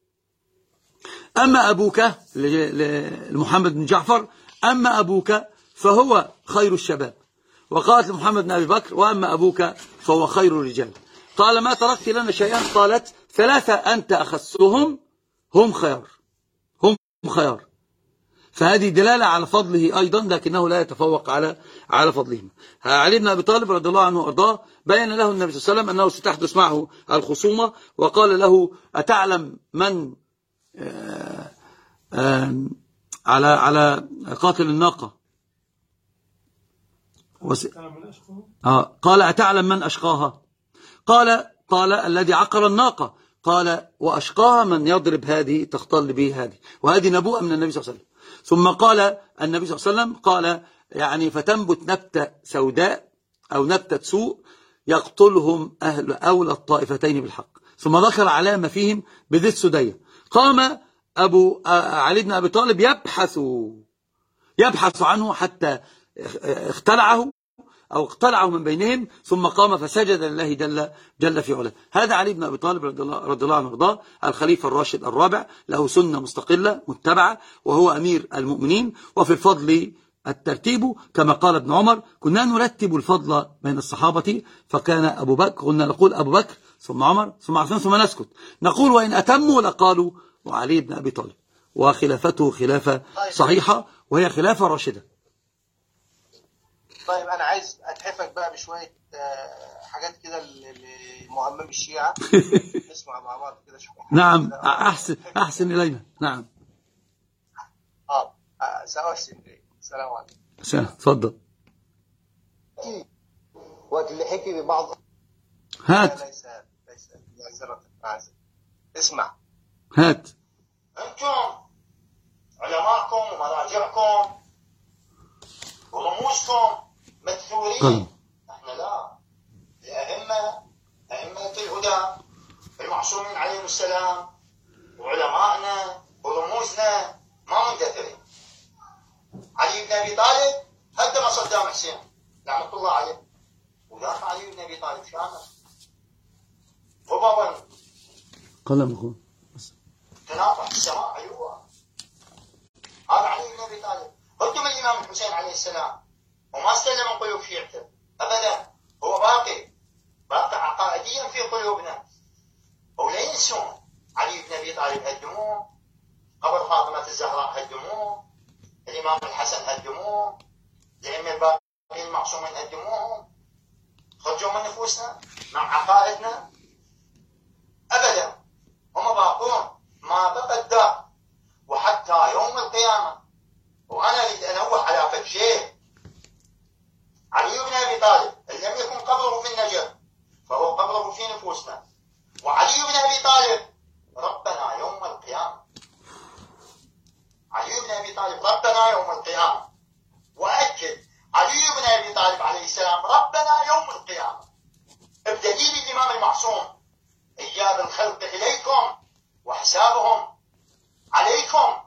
أما أبوك لمحمد بن جعفر، أما أبوك فهو خير الشباب. وقالت لمحمد بن أبي بكر وأما أبوك فهو خير الرجال. قال ما تركت لنا شيئا؟ قالت ثلاثة أنت أخصهم هم خيار، هم خيار. فهذه دلالة على فضله أيضا، لكنه لا يتفوق على على فضلهم. علي بن أبي طالب رضي الله عنه وأرضاه بين له النبي صلى الله عليه وسلم أنه ستحدث معه الخصومة، وقال له أتعلم من آآ آآ على على قاتل الناقة؟ وس... آه قال أتعلم من أشقاها؟ قال قال الذي عقر الناقة. قال وأشقاها من يضرب هذه تختل به هذه، وهذه نبوءة من النبي صلى الله عليه وسلم. ثم قال النبي صلى الله عليه وسلم قال يعني فتنبت نبتة سوداء أو نبتة سوء يقتلهم أهل أولى الطائفتين بالحق. ثم ذكر علامة فيهم بذي السدية. قام أبو علي بن أبي طالب يبحث يبحث عنه حتى اختلعه أو اقتلعه من بينهم، ثم قام فسجد لله جل, جل في علاه. هذا علي بن أبي طالب رضي الله, رضي الله عنه وارضاه، الخليفة الراشد الرابع، له سنة مستقلة متبعة، وهو أمير المؤمنين. وفي الفضل الترتيب كما قال ابن عمر كنا نرتب الفضل بين الصحابة، فكان أبو بكر كنا نقول أبو بكر ثم عمر ثم عثمان ثم نسكت، نقول وإن أتموا لقالوا وعلي بن أبي طالب. وخلافته خلافة صحيحة وهي خلافة راشدة.
طيب أنا عايز أتحفك بقى بشوية حاجات كده لمهمم الشيعة. نسمع مع بعض كده شوية.
نعم أحسن أحسن إلينا. نعم
آه سأحسن إليك. السلام عليكم.
سلام. تفضل.
وقت اللي حكي ببعض
هات.
ليس ليس معذرة معذرة. اسمع.
هات.
أنتم علماءكم ومراجعكم ورموزكم مدثورين، احنا لا. الأئمة أئمة الهدى المعصومين عليهم السلام وعلمائنا ورموزنا ما مندثرين. علي بن أبي طالب هدم صدام حسين لعنة الله عليه، ودافع علي بن أبي طالب شامل غضبا
قلم أخوه
تناطح السماء عيوها. هذا علي بن أبي طالب هدم الإمام الحسين عليه السلام وما استلم من قلوب شيعته أبدا، هو باقي باقي عقائديا في قلوبنا. ولا ينسون علي بن أبي طالب هدموه، قبر فاطمة الزهراء هدموه، الإمام الحسن هدموه، الأئمة الباقيين المعصومين هدموهم، خرجوا من نفوسنا مع عقائدنا أبدا. هم باقون ما بقى الدار وحتى يوم القيامة. وأنا أريد أن أنوه على فد شيء. علي بن أبي طالب إن لم يكن قبره في النجف فهو قبره في نفوسنا. وعلي بن أبي طالب ربنا يوم القيامة. علي بن أبي طالب ربنا يوم القيامة. وأكد علي بن أبي طالب عليه السلام ربنا يوم القيامة، بدليل الإمام المعصوم إياب الخلق إليكم وحسابهم عليكم.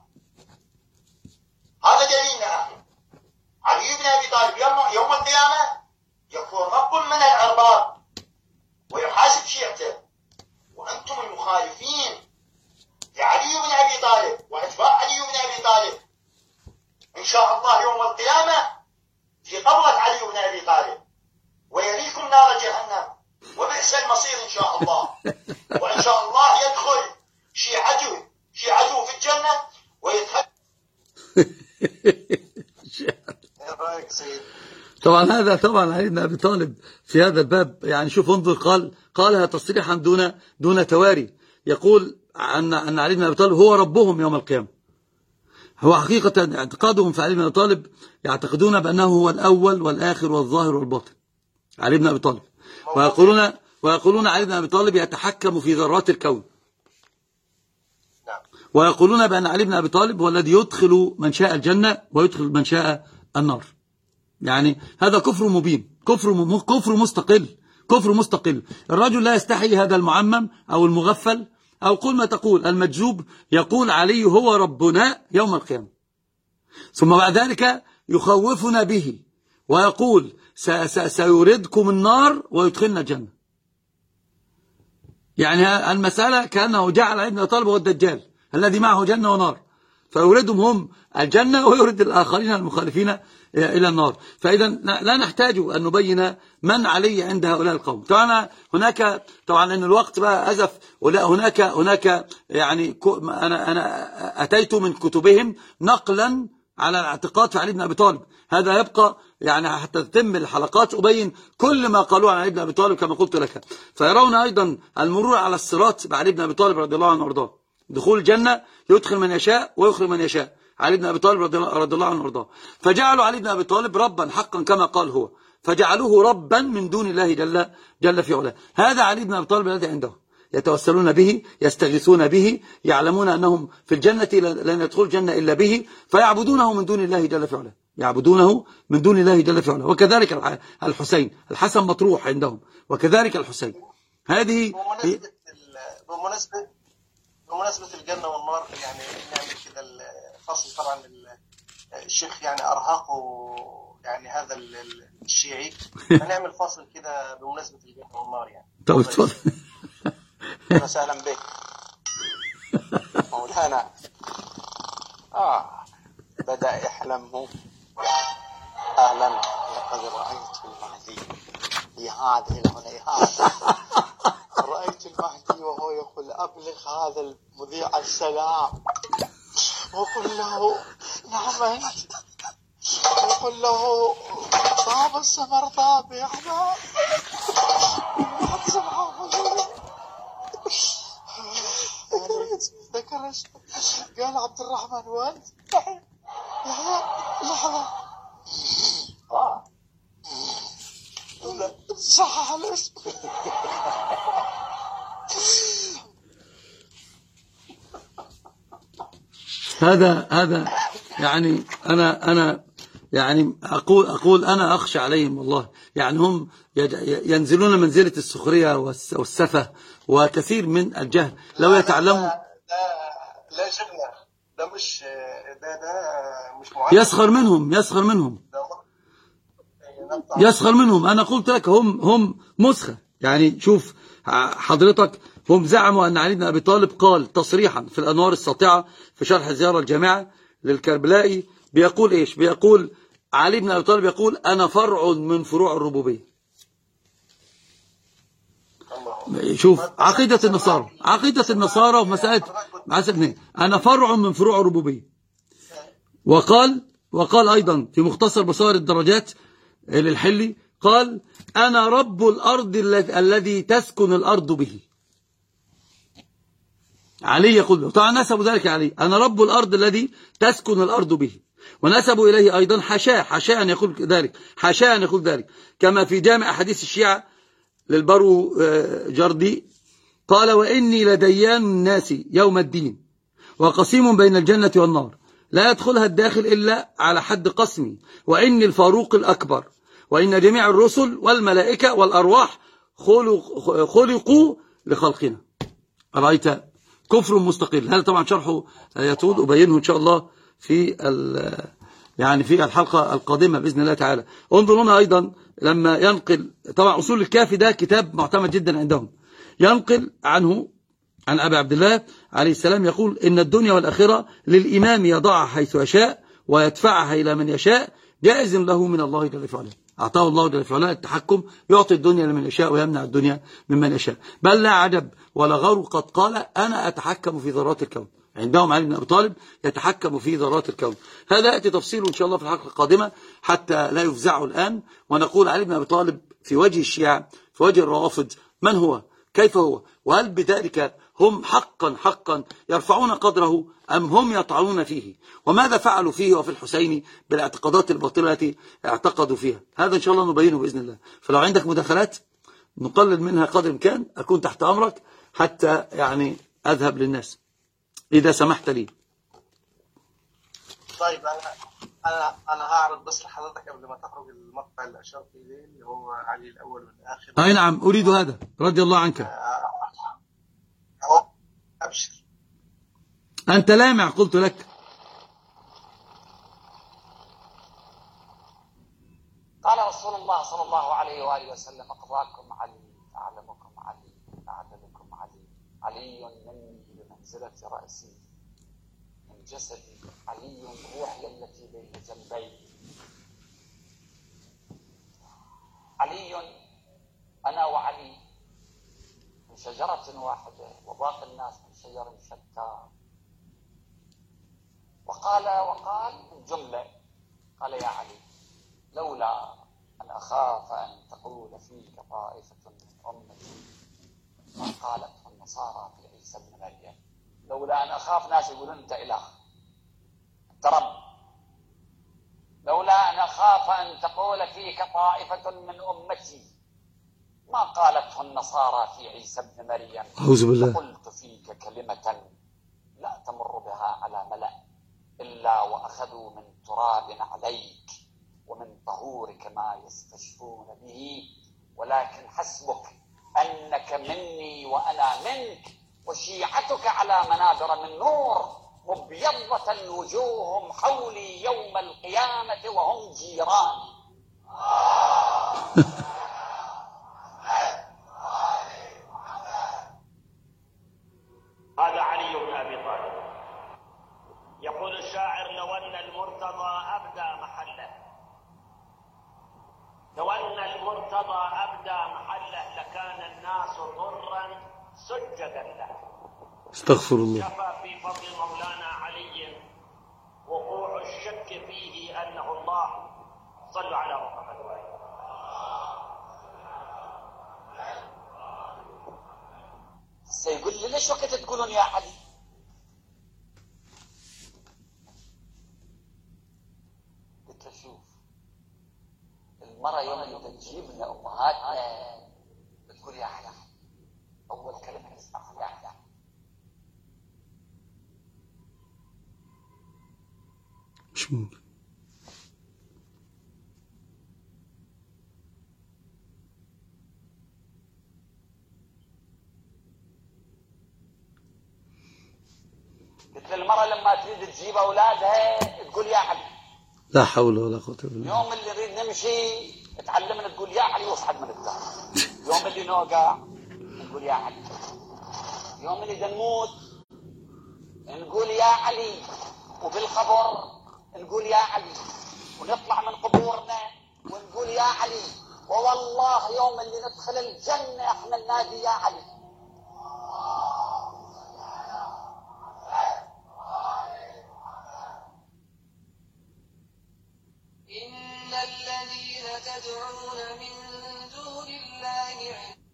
هذا دليلنا نحن. علي بن أبي طالب يوم القيامة يكون رب من الأرباب ويحاسب شيعته، وأنتم المخالفين لعلي بن أبي طالب وأتباع علي بن أبي طالب إن شاء الله يوم القيامة في قبضة علي بن أبي طالب ويليكم نار جهنم وبئس المصير إن شاء الله.
طبعا هذا طبعا علي بن أبي طالب في هذا الباب، يعني شوف انظر، قال قالها تصريحا دون دون تواري، يقول أن أن علي بن أبي طالب هو ربهم يوم القيامة. هو حقيقة اعتقادهم في علي بن أبي طالب يعتقدون بأنه هو الأول والآخر والظاهر والباطن، علي بن أبي طالب، ويقولون ويقولون علي بن أبي طالب يتحكم في ذرات الكون، ويقولون بأن علي بن أبي طالب هو الذي يدخل من شاء الجنة ويدخل من شاء النار. يعني هذا كفر مبين، كفر كفر مستقل، كفر مستقل. الرجل لا يستحي، هذا المعمم أو المغفل أو قل ما تقول المجذوب، يقول علي هو ربنا يوم القيامة، ثم بعد ذلك يخوفنا به ويقول سيردكم النار ويدخلنا الجنة. يعني المسألة كأنه جعل علي بن أبي طالب هو الدجال الذي معه جنة ونار، فيوردهم هم الجنة ويورد الآخرين المخالفين إلى النار. فإذا لا نحتاج أن نبين من علي عند هؤلاء القوم. طبعا هناك طبعا أن الوقت بقى أزف، ولا هناك هناك يعني أنا أنا أتيت من كتبهم نقلا على الاعتقاد في علي بن أبي طالب، هذا يبقى يعني حتى تتم الحلقات أبين كل ما قالوا عن علي بن أبي طالب كما قلت لك. فيرون أيضا المرور على الصراط بعلي بن أبي طالب رضي الله عنه وارضاه، دخول الجنة يدخل من يشاء ويخرج من يشاء، علي بن أبي طالب رضي الله عنه وارضاه. فجعلوا علي بن أبي طالب ربا حقا كما قال هو، فجعلوه ربا من دون الله جل جل في علاه. هذا علي بن أبي طالب الذي عنده يتوسلون به، يستغيثون به، يعلمون أنهم في الجنة لن يدخل الجنة إلا به، فيعبدونه من دون الله جل في علاه، يعبدونه من دون الله جل في علاه. وكذلك الحسين، الحسن مطروح عندهم، وكذلك الحسين. هذه
بمناسبة بمناسبة بمناسبة الجنة والنار، يعني نعمل كده الفصل. طبعا الشيخ يعني أرهقه يعني هذا الشيعي، هنعمل فصل كده بمناسبة الجنة والنار يعني.
طب اتفضل.
أهلا وسهلا بك مولانا. آه بدأ يحلم. أهلا، لقد رأيت المهدي في هذه الهنيهات. رأيت المهدي وهو يقول أبلغ هذا المذيع السلام، وقل له نعم أنت، وقل له طاب السمر طاب يا أحباب. ذكر قال عبد الرحمن وانت يحيى لحظة اه صحح الاسم.
هذا هذا يعني أنا أنا يعني أقول أقول أنا أخشى عليهم والله. يعني هم ينزلون منزلة السخرية والسفة وكثير من الجهل لو يتعلموا.
لا لا شغلة، ده مش ده ده مش معين.
يسخر منهم يسخر منهم يسخر منهم. أنا قلت لك هم هم مسخة. يعني شوف حضرتك، هم زعموا أن علي بن أبي طالب قال تصريحا في الأنوار الساطعة في شرح زيارة الجامعة للكربلائي، بيقول إيش؟ بيقول علي بن أبي طالب يقول أنا فرع من فروع الربوبية. شوف عقيدة النصارى، عقيدة النصارى في مسألة أنا فرع من فروع الربوبية. وقال وقال أيضا في مختصر بصائر الدرجات للحلي، قال أنا رب الأرض الذي تسكن الأرض به. علي يقول، طبعا نسبوا ذلك علي، أنا رب الأرض الذي تسكن الأرض به. ونسبوا إليه أيضا حشاه حشاه أن يقول ذلك، حشاه أن يقول ذلك، كما في جامع أحاديث الشيعة للبرو جردي قال وإني لديان الناس يوم الدين وقسيم بين الجنة والنار لا يدخلها الداخل إلا على حد قسمي، وإني الفاروق الأكبر، وإن جميع الرسل والملائكة والأرواح خلقوا لخلقنا. رأيت كفر مستقل. هذا طبعا شرحه يطول أبينه إن شاء الله في يعني في الحلقة القادمة بإذن الله تعالى. انظروا هنا أيضا لما ينقل، طبعا أصول الكافي ده كتاب معتمد جدا عندهم، ينقل عنه عن أبي عبد الله عليه السلام يقول إن الدنيا والآخرة للإمام يضعها حيث يشاء ويدفعها إلى من يشاء، جائز له من الله جل وعلا. أعطاه الله جل وعلا التحكم، يعطي الدنيا لمن يشاء ويمنع الدنيا ممن يشاء. بل لا عجب ولا غر قد قال أنا أتحكم في ذرات الكون. عندهم علي بن أبي طالب يتحكم في ذرات الكون. هذا يأتي تفصيله إن شاء الله في الحلقة القادمة حتى لا يفزعوا الآن، ونقول علي بن أبي طالب في وجه الشيعة في وجه الروافض من هو، كيف هو، وهل بذلك هم حقا حقا يرفعون قدره أم هم يطعنون فيه، وماذا فعلوا فيه وفي الحسين بالاعتقادات الباطلة التي اعتقدوا فيها. هذا إن شاء الله نبينه بإذن الله. فلو عندك مداخلات نقلل منها قدر الإمكان، أكون تحت أمرك حتى يعني أذهب للناس إذا سمحت لي.
طيب أنا أنا أنا هعرض بس لحضرتك قبل ما تخرج المقطع اللي أشرت إليه اللي هو علي الأول والآخر.
أي نعم أريد هذا رضي الله عنك.
أهو أبشر.
أنت لامع قلت لك.
قال رسول الله صلى الله عليه وآله وسلم: أقضاكم علي، أعلمكم علي، أعدلكم علي، علي مني بمنزلة رأسي من جسدي، علي روحي التي بين جنبي، علي أنا وعلي من شجرة واحدة وباقي الناس من شجر شتى. وقال وقال الجملة، قال: يا علي، لولا أن أخاف أن تقول فيك طائفة من أمتي ما قالته النصارى في عيسى ابن مريم، لولا أن أخاف ناس يقولون أنت إله ترب، لولا أن أخاف أن تقول فيك طائفة من أمتي ما قالته النصارى في عيسى ابن مريم،
أعوذ بالله،
قلت فيك كلمة لا تمر بها على ملأ إلا وأخذوا من تراب عليك ومن طهورك ما يستشفون به، ولكن حسبك أنك مني وأنا منك، وشيعتك على منابر من نور، مبيضة وجوههم حولي يوم القيامة وهم جيران.
هذا علي بن أبي طالب. يقول الشاعر: لو أن المرتضى أبدى محله، لو أن المرتضى أبدى محله لكان الناس ضرا سجدا له.
استغفر الله.
كفى في فضل مولانا علي وقوع الشك فيه أنه الله. صلوا على محمد وآله.
سيقول لي: ليش وقت تقولون يا علي؟ قلت له: شوف، المرة يوم اللي تجيب لنا أمهاتنا بتقول يا علي، أول كلمة نسمعها يا علي.
مش ممكن.
قلت للمرة لما تريد تجيب أولادها تقول يا علي.
لا حول ولا قوة إلا بالله.
يوم اللي نريد نمشي تعلمنا تقول يا علي واصعد من الدار. يوم اللي نوقع نقول يا علي. يوم اللي نموت نقول يا علي، وبالقبر نقول يا علي، ونطلع من قبورنا ونقول يا علي، ووالله يوم اللي ندخل الجنة احنا ننادي يا علي.
إن الذين تدعون من دون الله.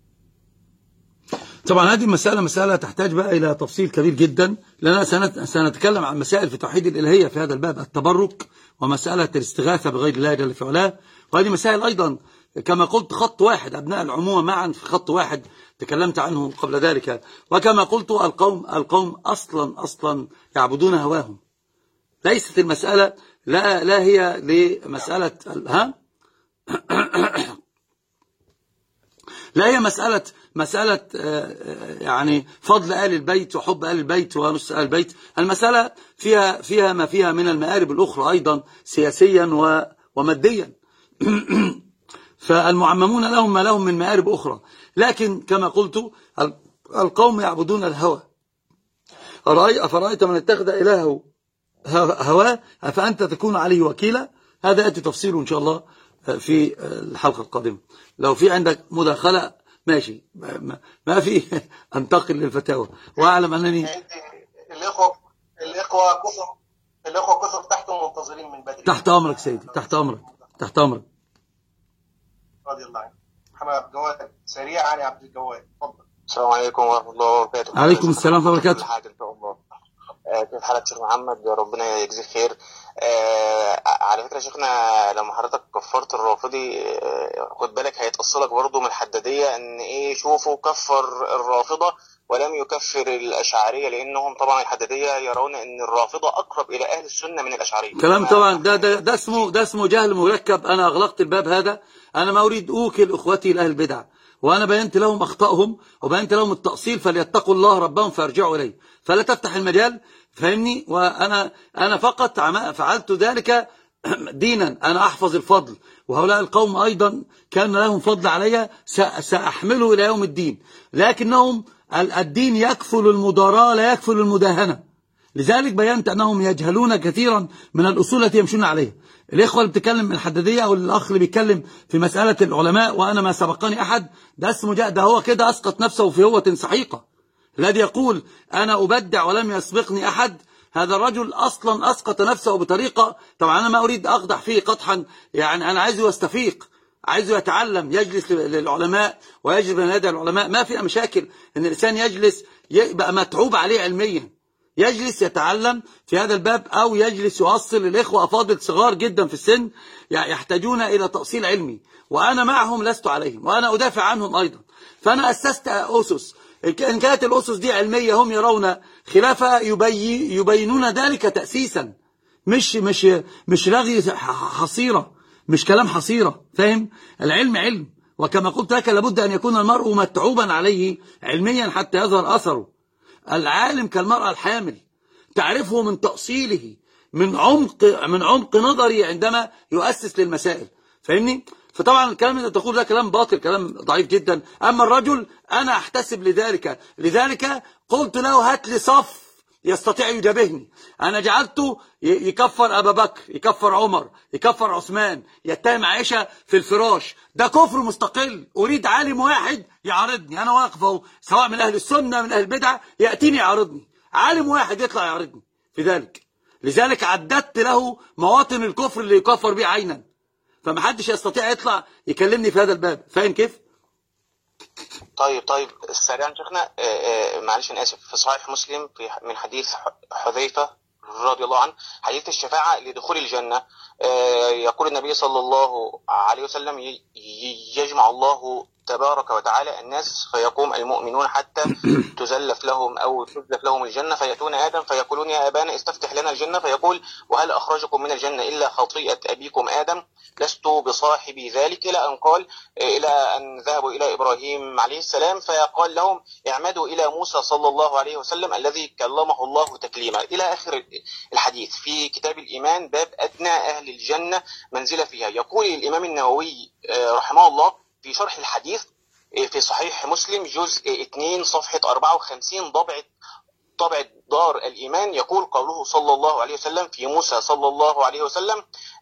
طبعا هذه المسألة مسألة تحتاج بقى إلى تفصيل كبير جدا، لأننا سنتكلم عن مسائل في توحيد الإلهية في هذا الباب، التبرك ومسألة الاستغاثة بغير الله جل في علاه، وهذه مسائل أيضا كما قلت خط واحد، أبناء العمومة معا في خط واحد تكلمت عنه قبل ذلك. وكما قلت القوم القوم أصلا أصلا يعبدون هواهم، ليست المسألة لا لا هي لمسألة ها لا هي مسألة مسألة يعني فضل آل البيت وحب آل البيت ونص آل البيت. المسألة فيها فيها ما فيها من المآرب الأخرى أيضا سياسيا وماديا فالمعممون لهم ما لهم من مآرب أخرى. لكن كما قلت القوم يعبدون الهوى. أفرأيت من اتخذ إلهه هواه أفأنت تكون عليه وكيلا. هذا يأتي تفصيله إن شاء الله في الحلقة القادمة. لو في عندك مداخلة ماشي، ما في انتقل للفتاوى. وأعلم أنني
الإخوة الاخوه كثر الاخوه كثر تحت منتظرين من بدري.
تحت امرك سيدي، تحت امرك، تحت امرك.
رضي الله عنك. محمد عبد الجواد سريعا يا عبد الجواد، اتفضل.
السلام عليكم ورحمه الله وبركاته.
عليكم السلام ورحمه الله وبركاته.
كيف حالك شيخ محمد؟ ربنا يجزيك خير. آه على فكره شيخنا، لما حضرتك كفرت الرافضي آه خد بالك هيتأصلك برضه من الحداديه ان ايه، شوفوا كفر الرافضه ولم يكفر الاشعريه، لانهم طبعا الحداديه يرون ان الرافضه اقرب الى اهل السنه من الاشعريه.
كلام طبعا ده ده ده اسمه ده اسمه جهل مركب. انا اغلقت الباب هذا. انا ما اريد اوكل اخوتي لاهل البدع، وانا بينت لهم اخطائهم وبينت لهم التأصيل، فليتقوا الله ربهم فارجعوا اليه، فلا تفتح المجال. فاهمني؟ وانا انا فقط فعلت ذلك دينا. انا احفظ الفضل، وهؤلاء القوم ايضا كان لهم فضل علي، ساحمله الى يوم الدين، لكنهم الدين يكفل المضاراة لا يكفل المداهنة. لذلك بينت انهم يجهلون كثيرا من الاصول التي يمشون عليها. الاخوه اللي بتتكلم من الحداديه، او الاخ اللي بيتكلم في مساله العلماء وانا ما سبقني احد، ده اسمه ده هو كده اسقط نفسه في هوة سحيقه. الذي يقول انا ابدع ولم يسبقني احد، هذا الرجل اصلا اسقط نفسه بطريقه. طبعا انا ما اريد اقدح فيه قدحا، يعني انا عايزه يستفيق، عايزه يتعلم، يجلس للعلماء ويجلس بين يدي العلماء. ما في مشاكل ان الانسان يجلس يبقى متعوب عليه علميا، يجلس يتعلم في هذا الباب، او يجلس يوصل للاخوه افاضل صغار جدا في السن يحتاجون الى تأصيل علمي، وانا معهم لست عليهم، وانا ادافع عنهم ايضا. فانا اسست اسس، ان كانت الاسس دي علميه هم يرون خلافها يبي يبينون ذلك تأسيسا، مش مش مش رغي حصيره، مش كلام حصيره. فاهم؟ العلم علم، وكما قلت لك لابد ان يكون المرء متعوبا عليه علميا حتى يظهر اثره. العالم كالمرأة الحامل، تعرفه من تأصيله، من عمق من عمق نظري عندما يؤسس للمسائل. فاهمني؟ فطبعا الكلام اللي تقول ده كلام باطل، كلام ضعيف جدا. اما الرجل انا احتسب لذلك، لذلك قلت له هات لي صف يستطيع يجابهني. انا جعلته يكفر ابا بكر، يكفر عمر، يكفر عثمان، يتهم عائشه في الفراش. ده كفر مستقل. اريد عالم واحد يعارضني، انا واقف اهو، سواء من اهل السنه من اهل البدعه، ياتيني يعارضني، عالم واحد يطلع يعارضني في ذلك. لذلك عددت له مواطن الكفر اللي يكفر به عينا، فمحدش يستطيع يطلع يكلمني في هذا الباب. فاهم كيف؟
طيب طيب سريعا شيخنا، معلش انا اسف، في صحيح مسلم في من حديث حذيفه رضي الله عنه، حديث الشفاعه لدخول الجنه، يقول النبي صلى الله عليه وسلم يجمع الله تبارك وتعالى الناس فيقوم المؤمنون حتى تزلف لهم أو تزلف لهم الجنة، فيأتون آدم فيقولون يا أبانا استفتح لنا الجنة، فيقول وهل أخرجكم من الجنة إلا خطيئة أبيكم آدم، لست بصاحب ذلك، إلى أن قال إلى أن ذهبوا إلى إبراهيم عليه السلام فقال لهم اعمدوا إلى موسى صلى الله عليه وسلم الذي كلمه الله تكليما، إلى آخر الحديث في كتاب الإيمان باب أدنى أهل الجنة منزلة فيها. يقول الإمام النووي رحمه الله في شرح الحديث في صحيح مسلم جزء اثنين صفحة أربعة وخمسين طبعة طبعة دار الإيمان، يقول قوله صلى الله عليه وسلم في موسى صلى الله عليه وسلم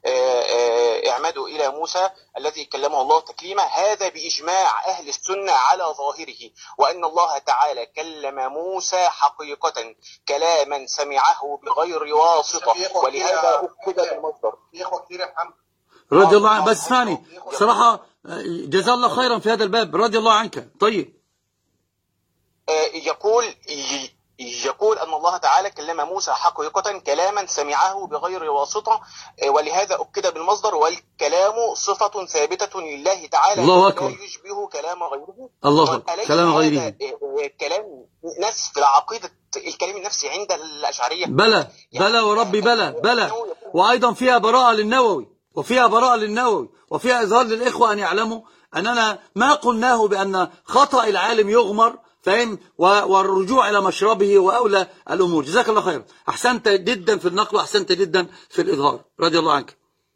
اعمدوا إلى موسى الذي كلمه الله تكليما، هذا بإجماع أهل السنة على ظاهره، وأن الله تعالى كلم موسى حقيقة كلاما سمعه بغير واسطة، ولهذا أخذ بالمصدر.
في إخوة كتير يا محمد
رضي الله عنك. بس اسمعني صراحة، جزاه الله خيرا في هذا الباب، رضي الله عنك. طيب
يقول يقول أن الله تعالى كلم موسى حقيقة كلاما سمعه بغير واسطة، ولهذا أكد بالمصدر، والكلام صفة ثابتة لله تعالى
الله أكبر،
لا يشبه كلام غيره.
الله أكبر، كلام غيره
كلام نفس في العقيدة، الكلام النفسي عند الأشعرية
بلى بلى وربي بلى بلى، وأيضا فيها براءة للنووي، وفيها براءة للنووي، وفيها إظهار للإخوة أن يعلموا أننا ما قلناه بأن خطأ العالم يغمر، فهم، والرجوع إلى مشربه وأولى الأمور. جزاك الله خير، أحسنت جدا في النقل وأحسنت جدا في الإظهار، رضي الله عنك.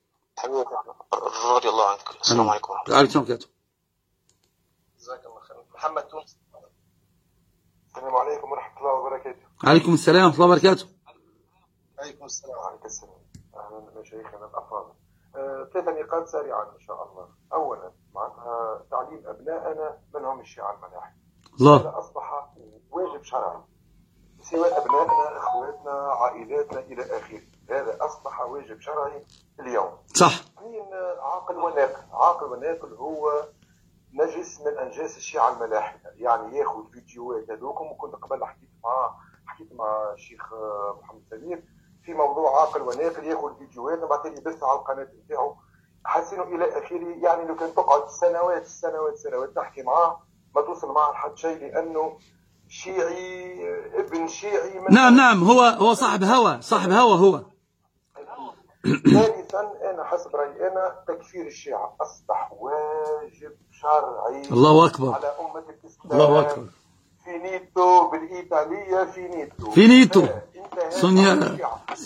رضي الله عنك. السلام عليكم ورحمة الله
وبركاته.
جزاك الله خير. محمد تونس.
السلام عليكم ورحمة الله وبركاته.
عليكم السلام ورحمة الله وبركاته.
عليكم السلام.
وعليكم السلام. أهلا مشايخنا الأفاضل. ثلاث نقاط سريعة إن شاء الله. أولا معناتها تعليم أبنائنا من هم الشيعة الملاحدة.
الله.
هذا أصبح واجب شرعي. سواء أبنائنا، إخواتنا، عائلاتنا إلى آخره. هذا أصبح واجب شرعي اليوم.
صح.
اثنين، عاقل وناقل. عاقل وناقل هو نجس من أنجاس الشيعة الملاحدة، يعني ياخذ فيديوهات هذوكم. وكنت قبل حكيت مع حكيت مع الشيخ محمد سمير في موضوع عاقل وناقل، ياخذ فيديوهات وبعدين يبثها على القناة نتاعو حسنوا إلى آخره. يعني لو كان تقعد سنوات سنوات سنوات تحكي معاه ما توصل معه لحد شيء، لأنه شيعي ابن شيعي.
نعم نعم، هو هو صاحب هوى، صاحب هوى هو.
ثالثا، أنا حسب رأيي أنا تكفير الشيعة أصبح واجب شرعي.
الله أكبر.
على أمة الإسلام.
الله أكبر.
فينيتو بالإيطالية، فينيتو
فينيتو سونيا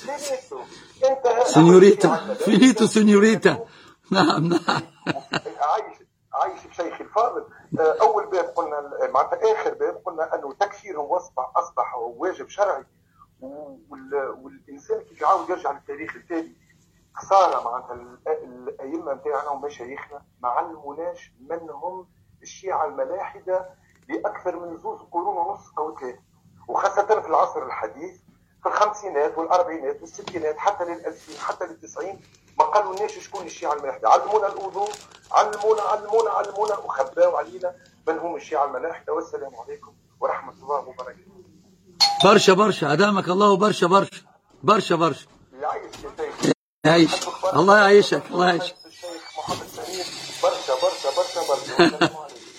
سينيوريتا، فينيتو سينيوريتا. نعم نعم.
عايش عايش بشيخ الفاضل. أول باب قلنا، معناتها آخر باب قلنا أنه تكفيرهم أصبح أصبح واجب شرعي. والإنسان كيف يعاود يرجع للتاريخ التالي، خسارة معناتها الأئمة نتاعنا ومشايخنا ما علموناش من هم الشيعة الملاحدة لأكثر من زوز قرون ونص أو ثلاثة، وخاصة في العصر الحديث في الخمسينات والأربعينات والستينات حتى للألفين حتى للتسعين ما قالوا لناش شكون الشيعة الملاحدة. علمونا الوضوء، علمونا علمونا علمونا وخباوا علينا من هم الشيعة الملاحدة. والسلام عليكم ورحمة الله وبركاته.
برشا برشا أدامك الله، برشا برشا برشا برشا.
يعيش يا شيخ.
يعيش. الله يعيشك، الله يعيشك.
الشيخ محمد سمير برشا برشا برشا برشا.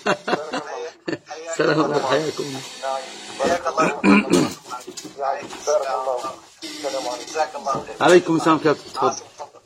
السلام عليكم. حياكم.
حياك الله.
بارك الله. السلام عليكم.
جزاك الله خير.
عليكم السلام كابتن. تفضل.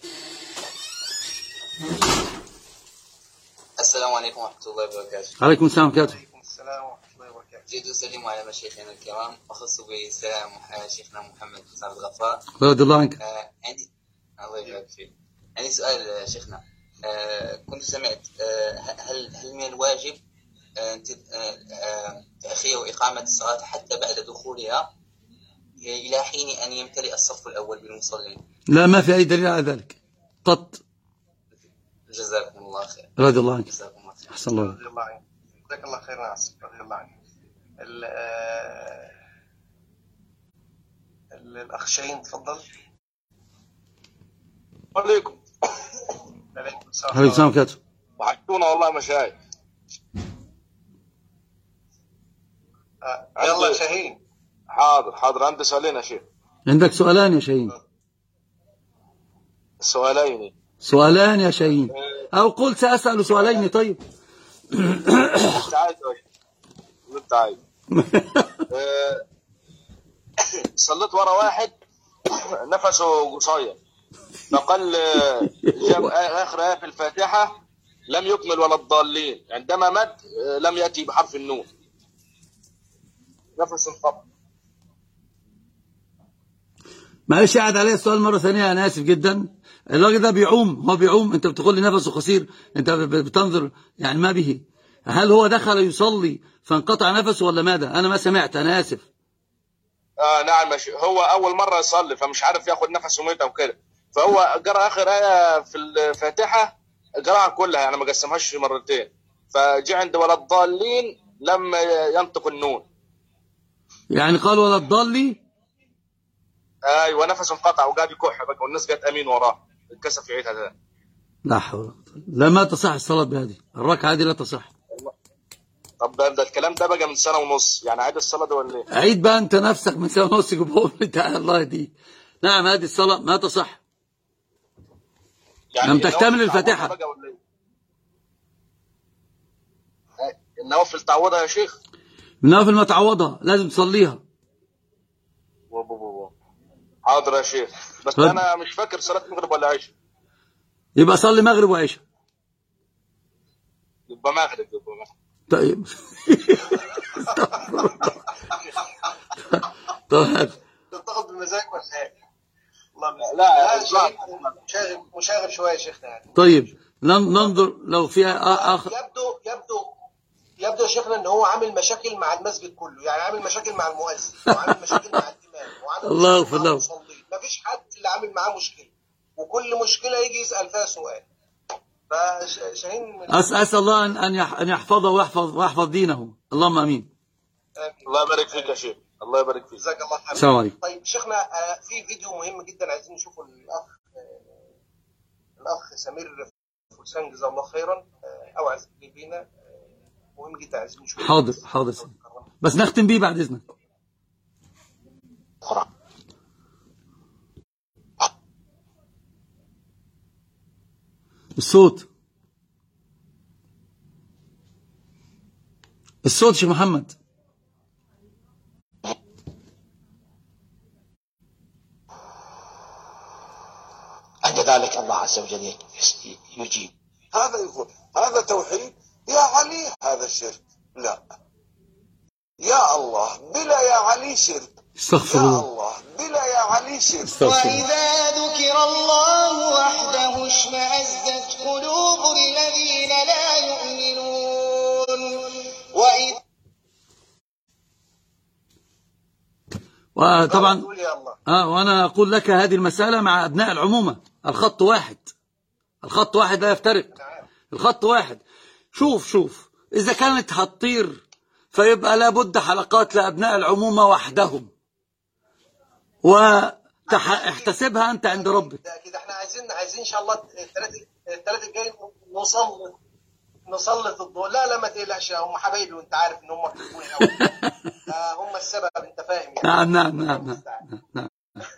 السلام عليكم ورحمة الله وبركاته.
عليكم السلام كابتن.
وعليكم السلام ورحمة الله وبركاته.
جيد أسلم على مشايخنا الكرام، أخص بسلام شيخنا محمد حسن الغفار
رضي الله عنك.
آه عندي الله يبارك فيك. عندي سؤال شيخنا. آه كنت سمعت آه هل هل من الواجب آه آه تأخير إقامة الصلاة حتى بعد دخولها إلى حين أن يمتلئ الصف الأول بالمصلين؟
لا، ما في أي دليل على ذلك قط.
جزاكم الله خير.
رضي الله عنك.
جزاكم الله خير.
أحسن الله.
رضي الله عنك. جزاك الله خير ناصر. رضي الله عنك. الأخ شاهين تفضل.
عليكم.
عليكم السلام.
عليكم السلام كابتن.
وحشتونا والله مشايخ.
آه. يلا شاهين.
حاضر حاضر. عندي سؤالين يا شيخ. عندك
سؤالان يا شاهين؟
سؤالين.
سؤالان يا شاهين، أو قل سأسأل سؤالين. طيب.
انت عايز انت عايز صليت ورا واحد نفسه قصير، فقال جاب آخر آية في الفاتحة لم يكمل ولا الضالين، عندما مد لم يأتي بحرف النون، نفس انقطع.
معلش قاعد عليه السؤال مرة ثانية، أنا آسف جدا. الراجل ده بيعوم، هو بيعوم، أنت بتقول لي نفسه قصير، أنت بتنظر يعني ما به. هل هو دخل يصلي فانقطع نفسه ولا ماذا؟ أنا ما سمعت، أنا آسف.
آه نعم ماشي. هو أول مرة يصلي فمش عارف ياخد نفسه متى وكده، فهو قرأ آخر آية في الفاتحة قرأها كلها يعني ما قسمهاش مرتين، فجاء عند ولا الضالين لما ينطق النون
يعني قال ولا الضالي.
ايوه نفسه انقطع وقاعد يكح بقى والناس قالت امين وراه، اتكسف يعيدها ده.
لا حول. لا، ما تصح الصلاة بهذه الركعة، هذه لا تصح.
طب ده الكلام ده بقى من سنة ونص، يعني عيد الصلاة ده ولا ايه؟
عيد بقى انت نفسك من سنة ونص جبهور بتاع الله دي. نعم هذه الصلاة ما تصح. يعني لم تكتمل الفاتحة.
النوافل تعوضها يا شيخ؟
النوافل ما تعوضها، لازم تصليها.
حاضر يا شيخ، بس رب. انا مش فاكر صلاة مغرب ولا عشاء.
يبقى صلي مغرب وعشاء.
يبقى مغرب يبقى مغرب.
طيب.
طيب تاخد بمزاج ولا ايه؟
لا
مشاغب مشاغب شويه يا شيخنا يعني.
طيب ننظر لو فيها اخر.
يبدو يبدو يبدو يا شيخنا ان هو عامل مشاكل مع المسجد كله، يعني عامل مشاكل مع المؤذن وعامل مشاكل مع الامام وعامل
الله يغفر له.
مفيش حد اللي عامل معاه مشكله، وكل مشكله يجي يسال فيها سؤال. فشاهين
اسال الله ان ان يحفظه ويحفظ ويحفظ دينه، اللهم امين.
الله يبارك فيك يا شيخ. الله يبارك فيك.
جزاك الله خير.
السلام عليكم.
طيب شيخنا آه، في فيديو مهم جدا عايزين نشوفه الاخ آه، الاخ سمير فرسان جزاه الله خيرا آه، اوعز بينا آه، مهم جدا عايزين نشوفه.
حاضر حاضر بس نختم بيه بعد اذنك. الصوت الصوت شيخ محمد.
عند ذلك الله عز وجل يجيب.
هذا يقول هذا توحيد يا علي، هذا شرك. لا يا الله بلا يا علي شرك.
استغفر
يا
الله.
الله بلا يا علي شرك.
استغفر الله.
وإذا ذكر الله وحده اشمأزت قلوب الذين لا يؤمنون وإذا
وطبعا اه وانا اقول لك هذه المسألة مع ابناء العمومة، الخط واحد، الخط واحد لا يفترق، الخط واحد. شوف شوف اذا كانت هتطير فيبقى لابد حلقات لابناء العمومة وحدهم، واحتسبها انت عند ربك.
اكيد احنا عايزين عايزين ان شاء الله الثلاث الثلاث الجاي نصلي نسلط الضوء. لا لا ما تقلقش، هم حبايبي وانت عارف ان هم بيحبوني قوي. هم السبب، انت فاهم يعني.
نعم نعم نعم نعم نعم.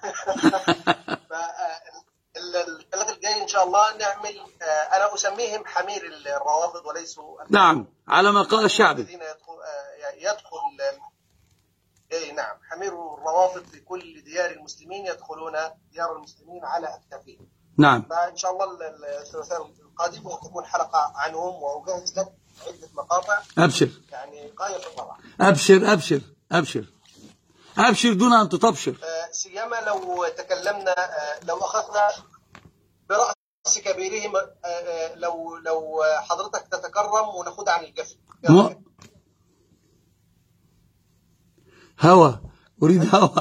الثلاث الجاي ان شاء الله نعمل، انا اسميهم حمير الروافض وليسوا
نعم على ما قال الشعبي.
الذين يدخل يدخل اي نعم حمير الروافض في كل ديار المسلمين يدخلون ديار المسلمين على اكتافهم.
نعم.
فان شاء الله الثلاثاء القادم تكون حلقه عنهم، واجهز لك عده مقاطع.
ابشر.
يعني غايه في الروعه.
ابشر ابشر ابشر ابشر دون ان تطبشر.
آه سيما لو تكلمنا آه لو اخذنا براس كبيرهم، آه آه لو لو حضرتك تتكرم وناخد عن الجفن.
م... هوا اريد هوا.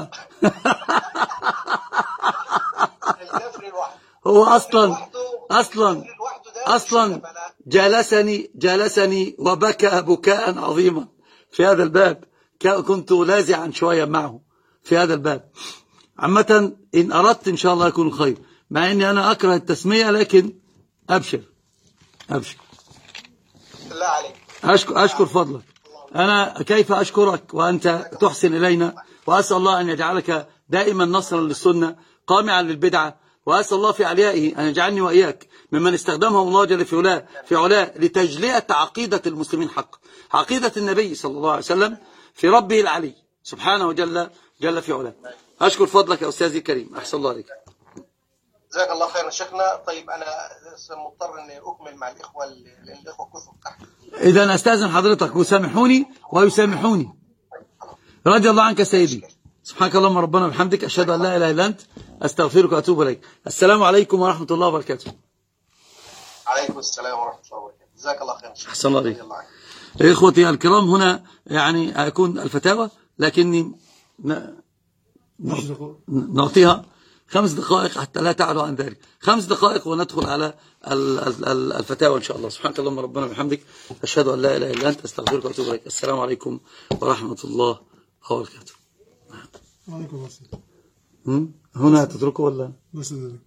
هو اصلا اصلا اصلا جلسني جلسني وبكى بكاء عظيما في هذا الباب، كنت لازعا شويه معه في هذا الباب. عامه ان اردت ان شاء الله يكون خير، مع اني انا اكره التسميه، لكن ابشر ابشر.
الله عليك.
اشكر اشكر فضلك. انا كيف اشكرك وانت تحسن الينا، واسال الله ان يجعلك دائما نصرا للسنه قامعا للبدعه، واسال الله في عليائه ان يجعلني واياك ممن استخدمهم الله جل في علاه في علاه لتجلئه عقيده المسلمين حقا، عقيده النبي صلى الله عليه وسلم في ربه العلي سبحانه وجل جل في علاه. اشكر فضلك يا استاذي الكريم، احسن الله عليك.
جزاك الله خيرا شيخنا. طيب انا مضطر اني اكمل مع الاخوه لان الاخوه كثر تحت.
اذا استاذن حضرتك وسامحوني ويسامحوني. رضي الله عنك سيدي. سبحانك اللهم ربنا وبحمدك، اشهد ان لا اله الا انت، استغفرك واتوب اليك. السلام عليكم ورحمه الله وبركاته.
عليكم السلام ورحمه الله وبركاته. جزاك الله خيرا.
احسن الله عليك. اخوتي الكرام، هنا يعني هيكون الفتاوى، لكني نعطيها خمس دقائق حتى لا تعلو عن ذلك، خمس دقائق وندخل على الفتاوى إن شاء الله. سبحانك اللهم ربنا وبحمدك، أشهد أن لا إله إلا أنت، أستغفرك وأتوب إليك. السلام عليكم ورحمة الله وبركاته.
وعليكم السلام.
هنا تتركه ولا؟
بس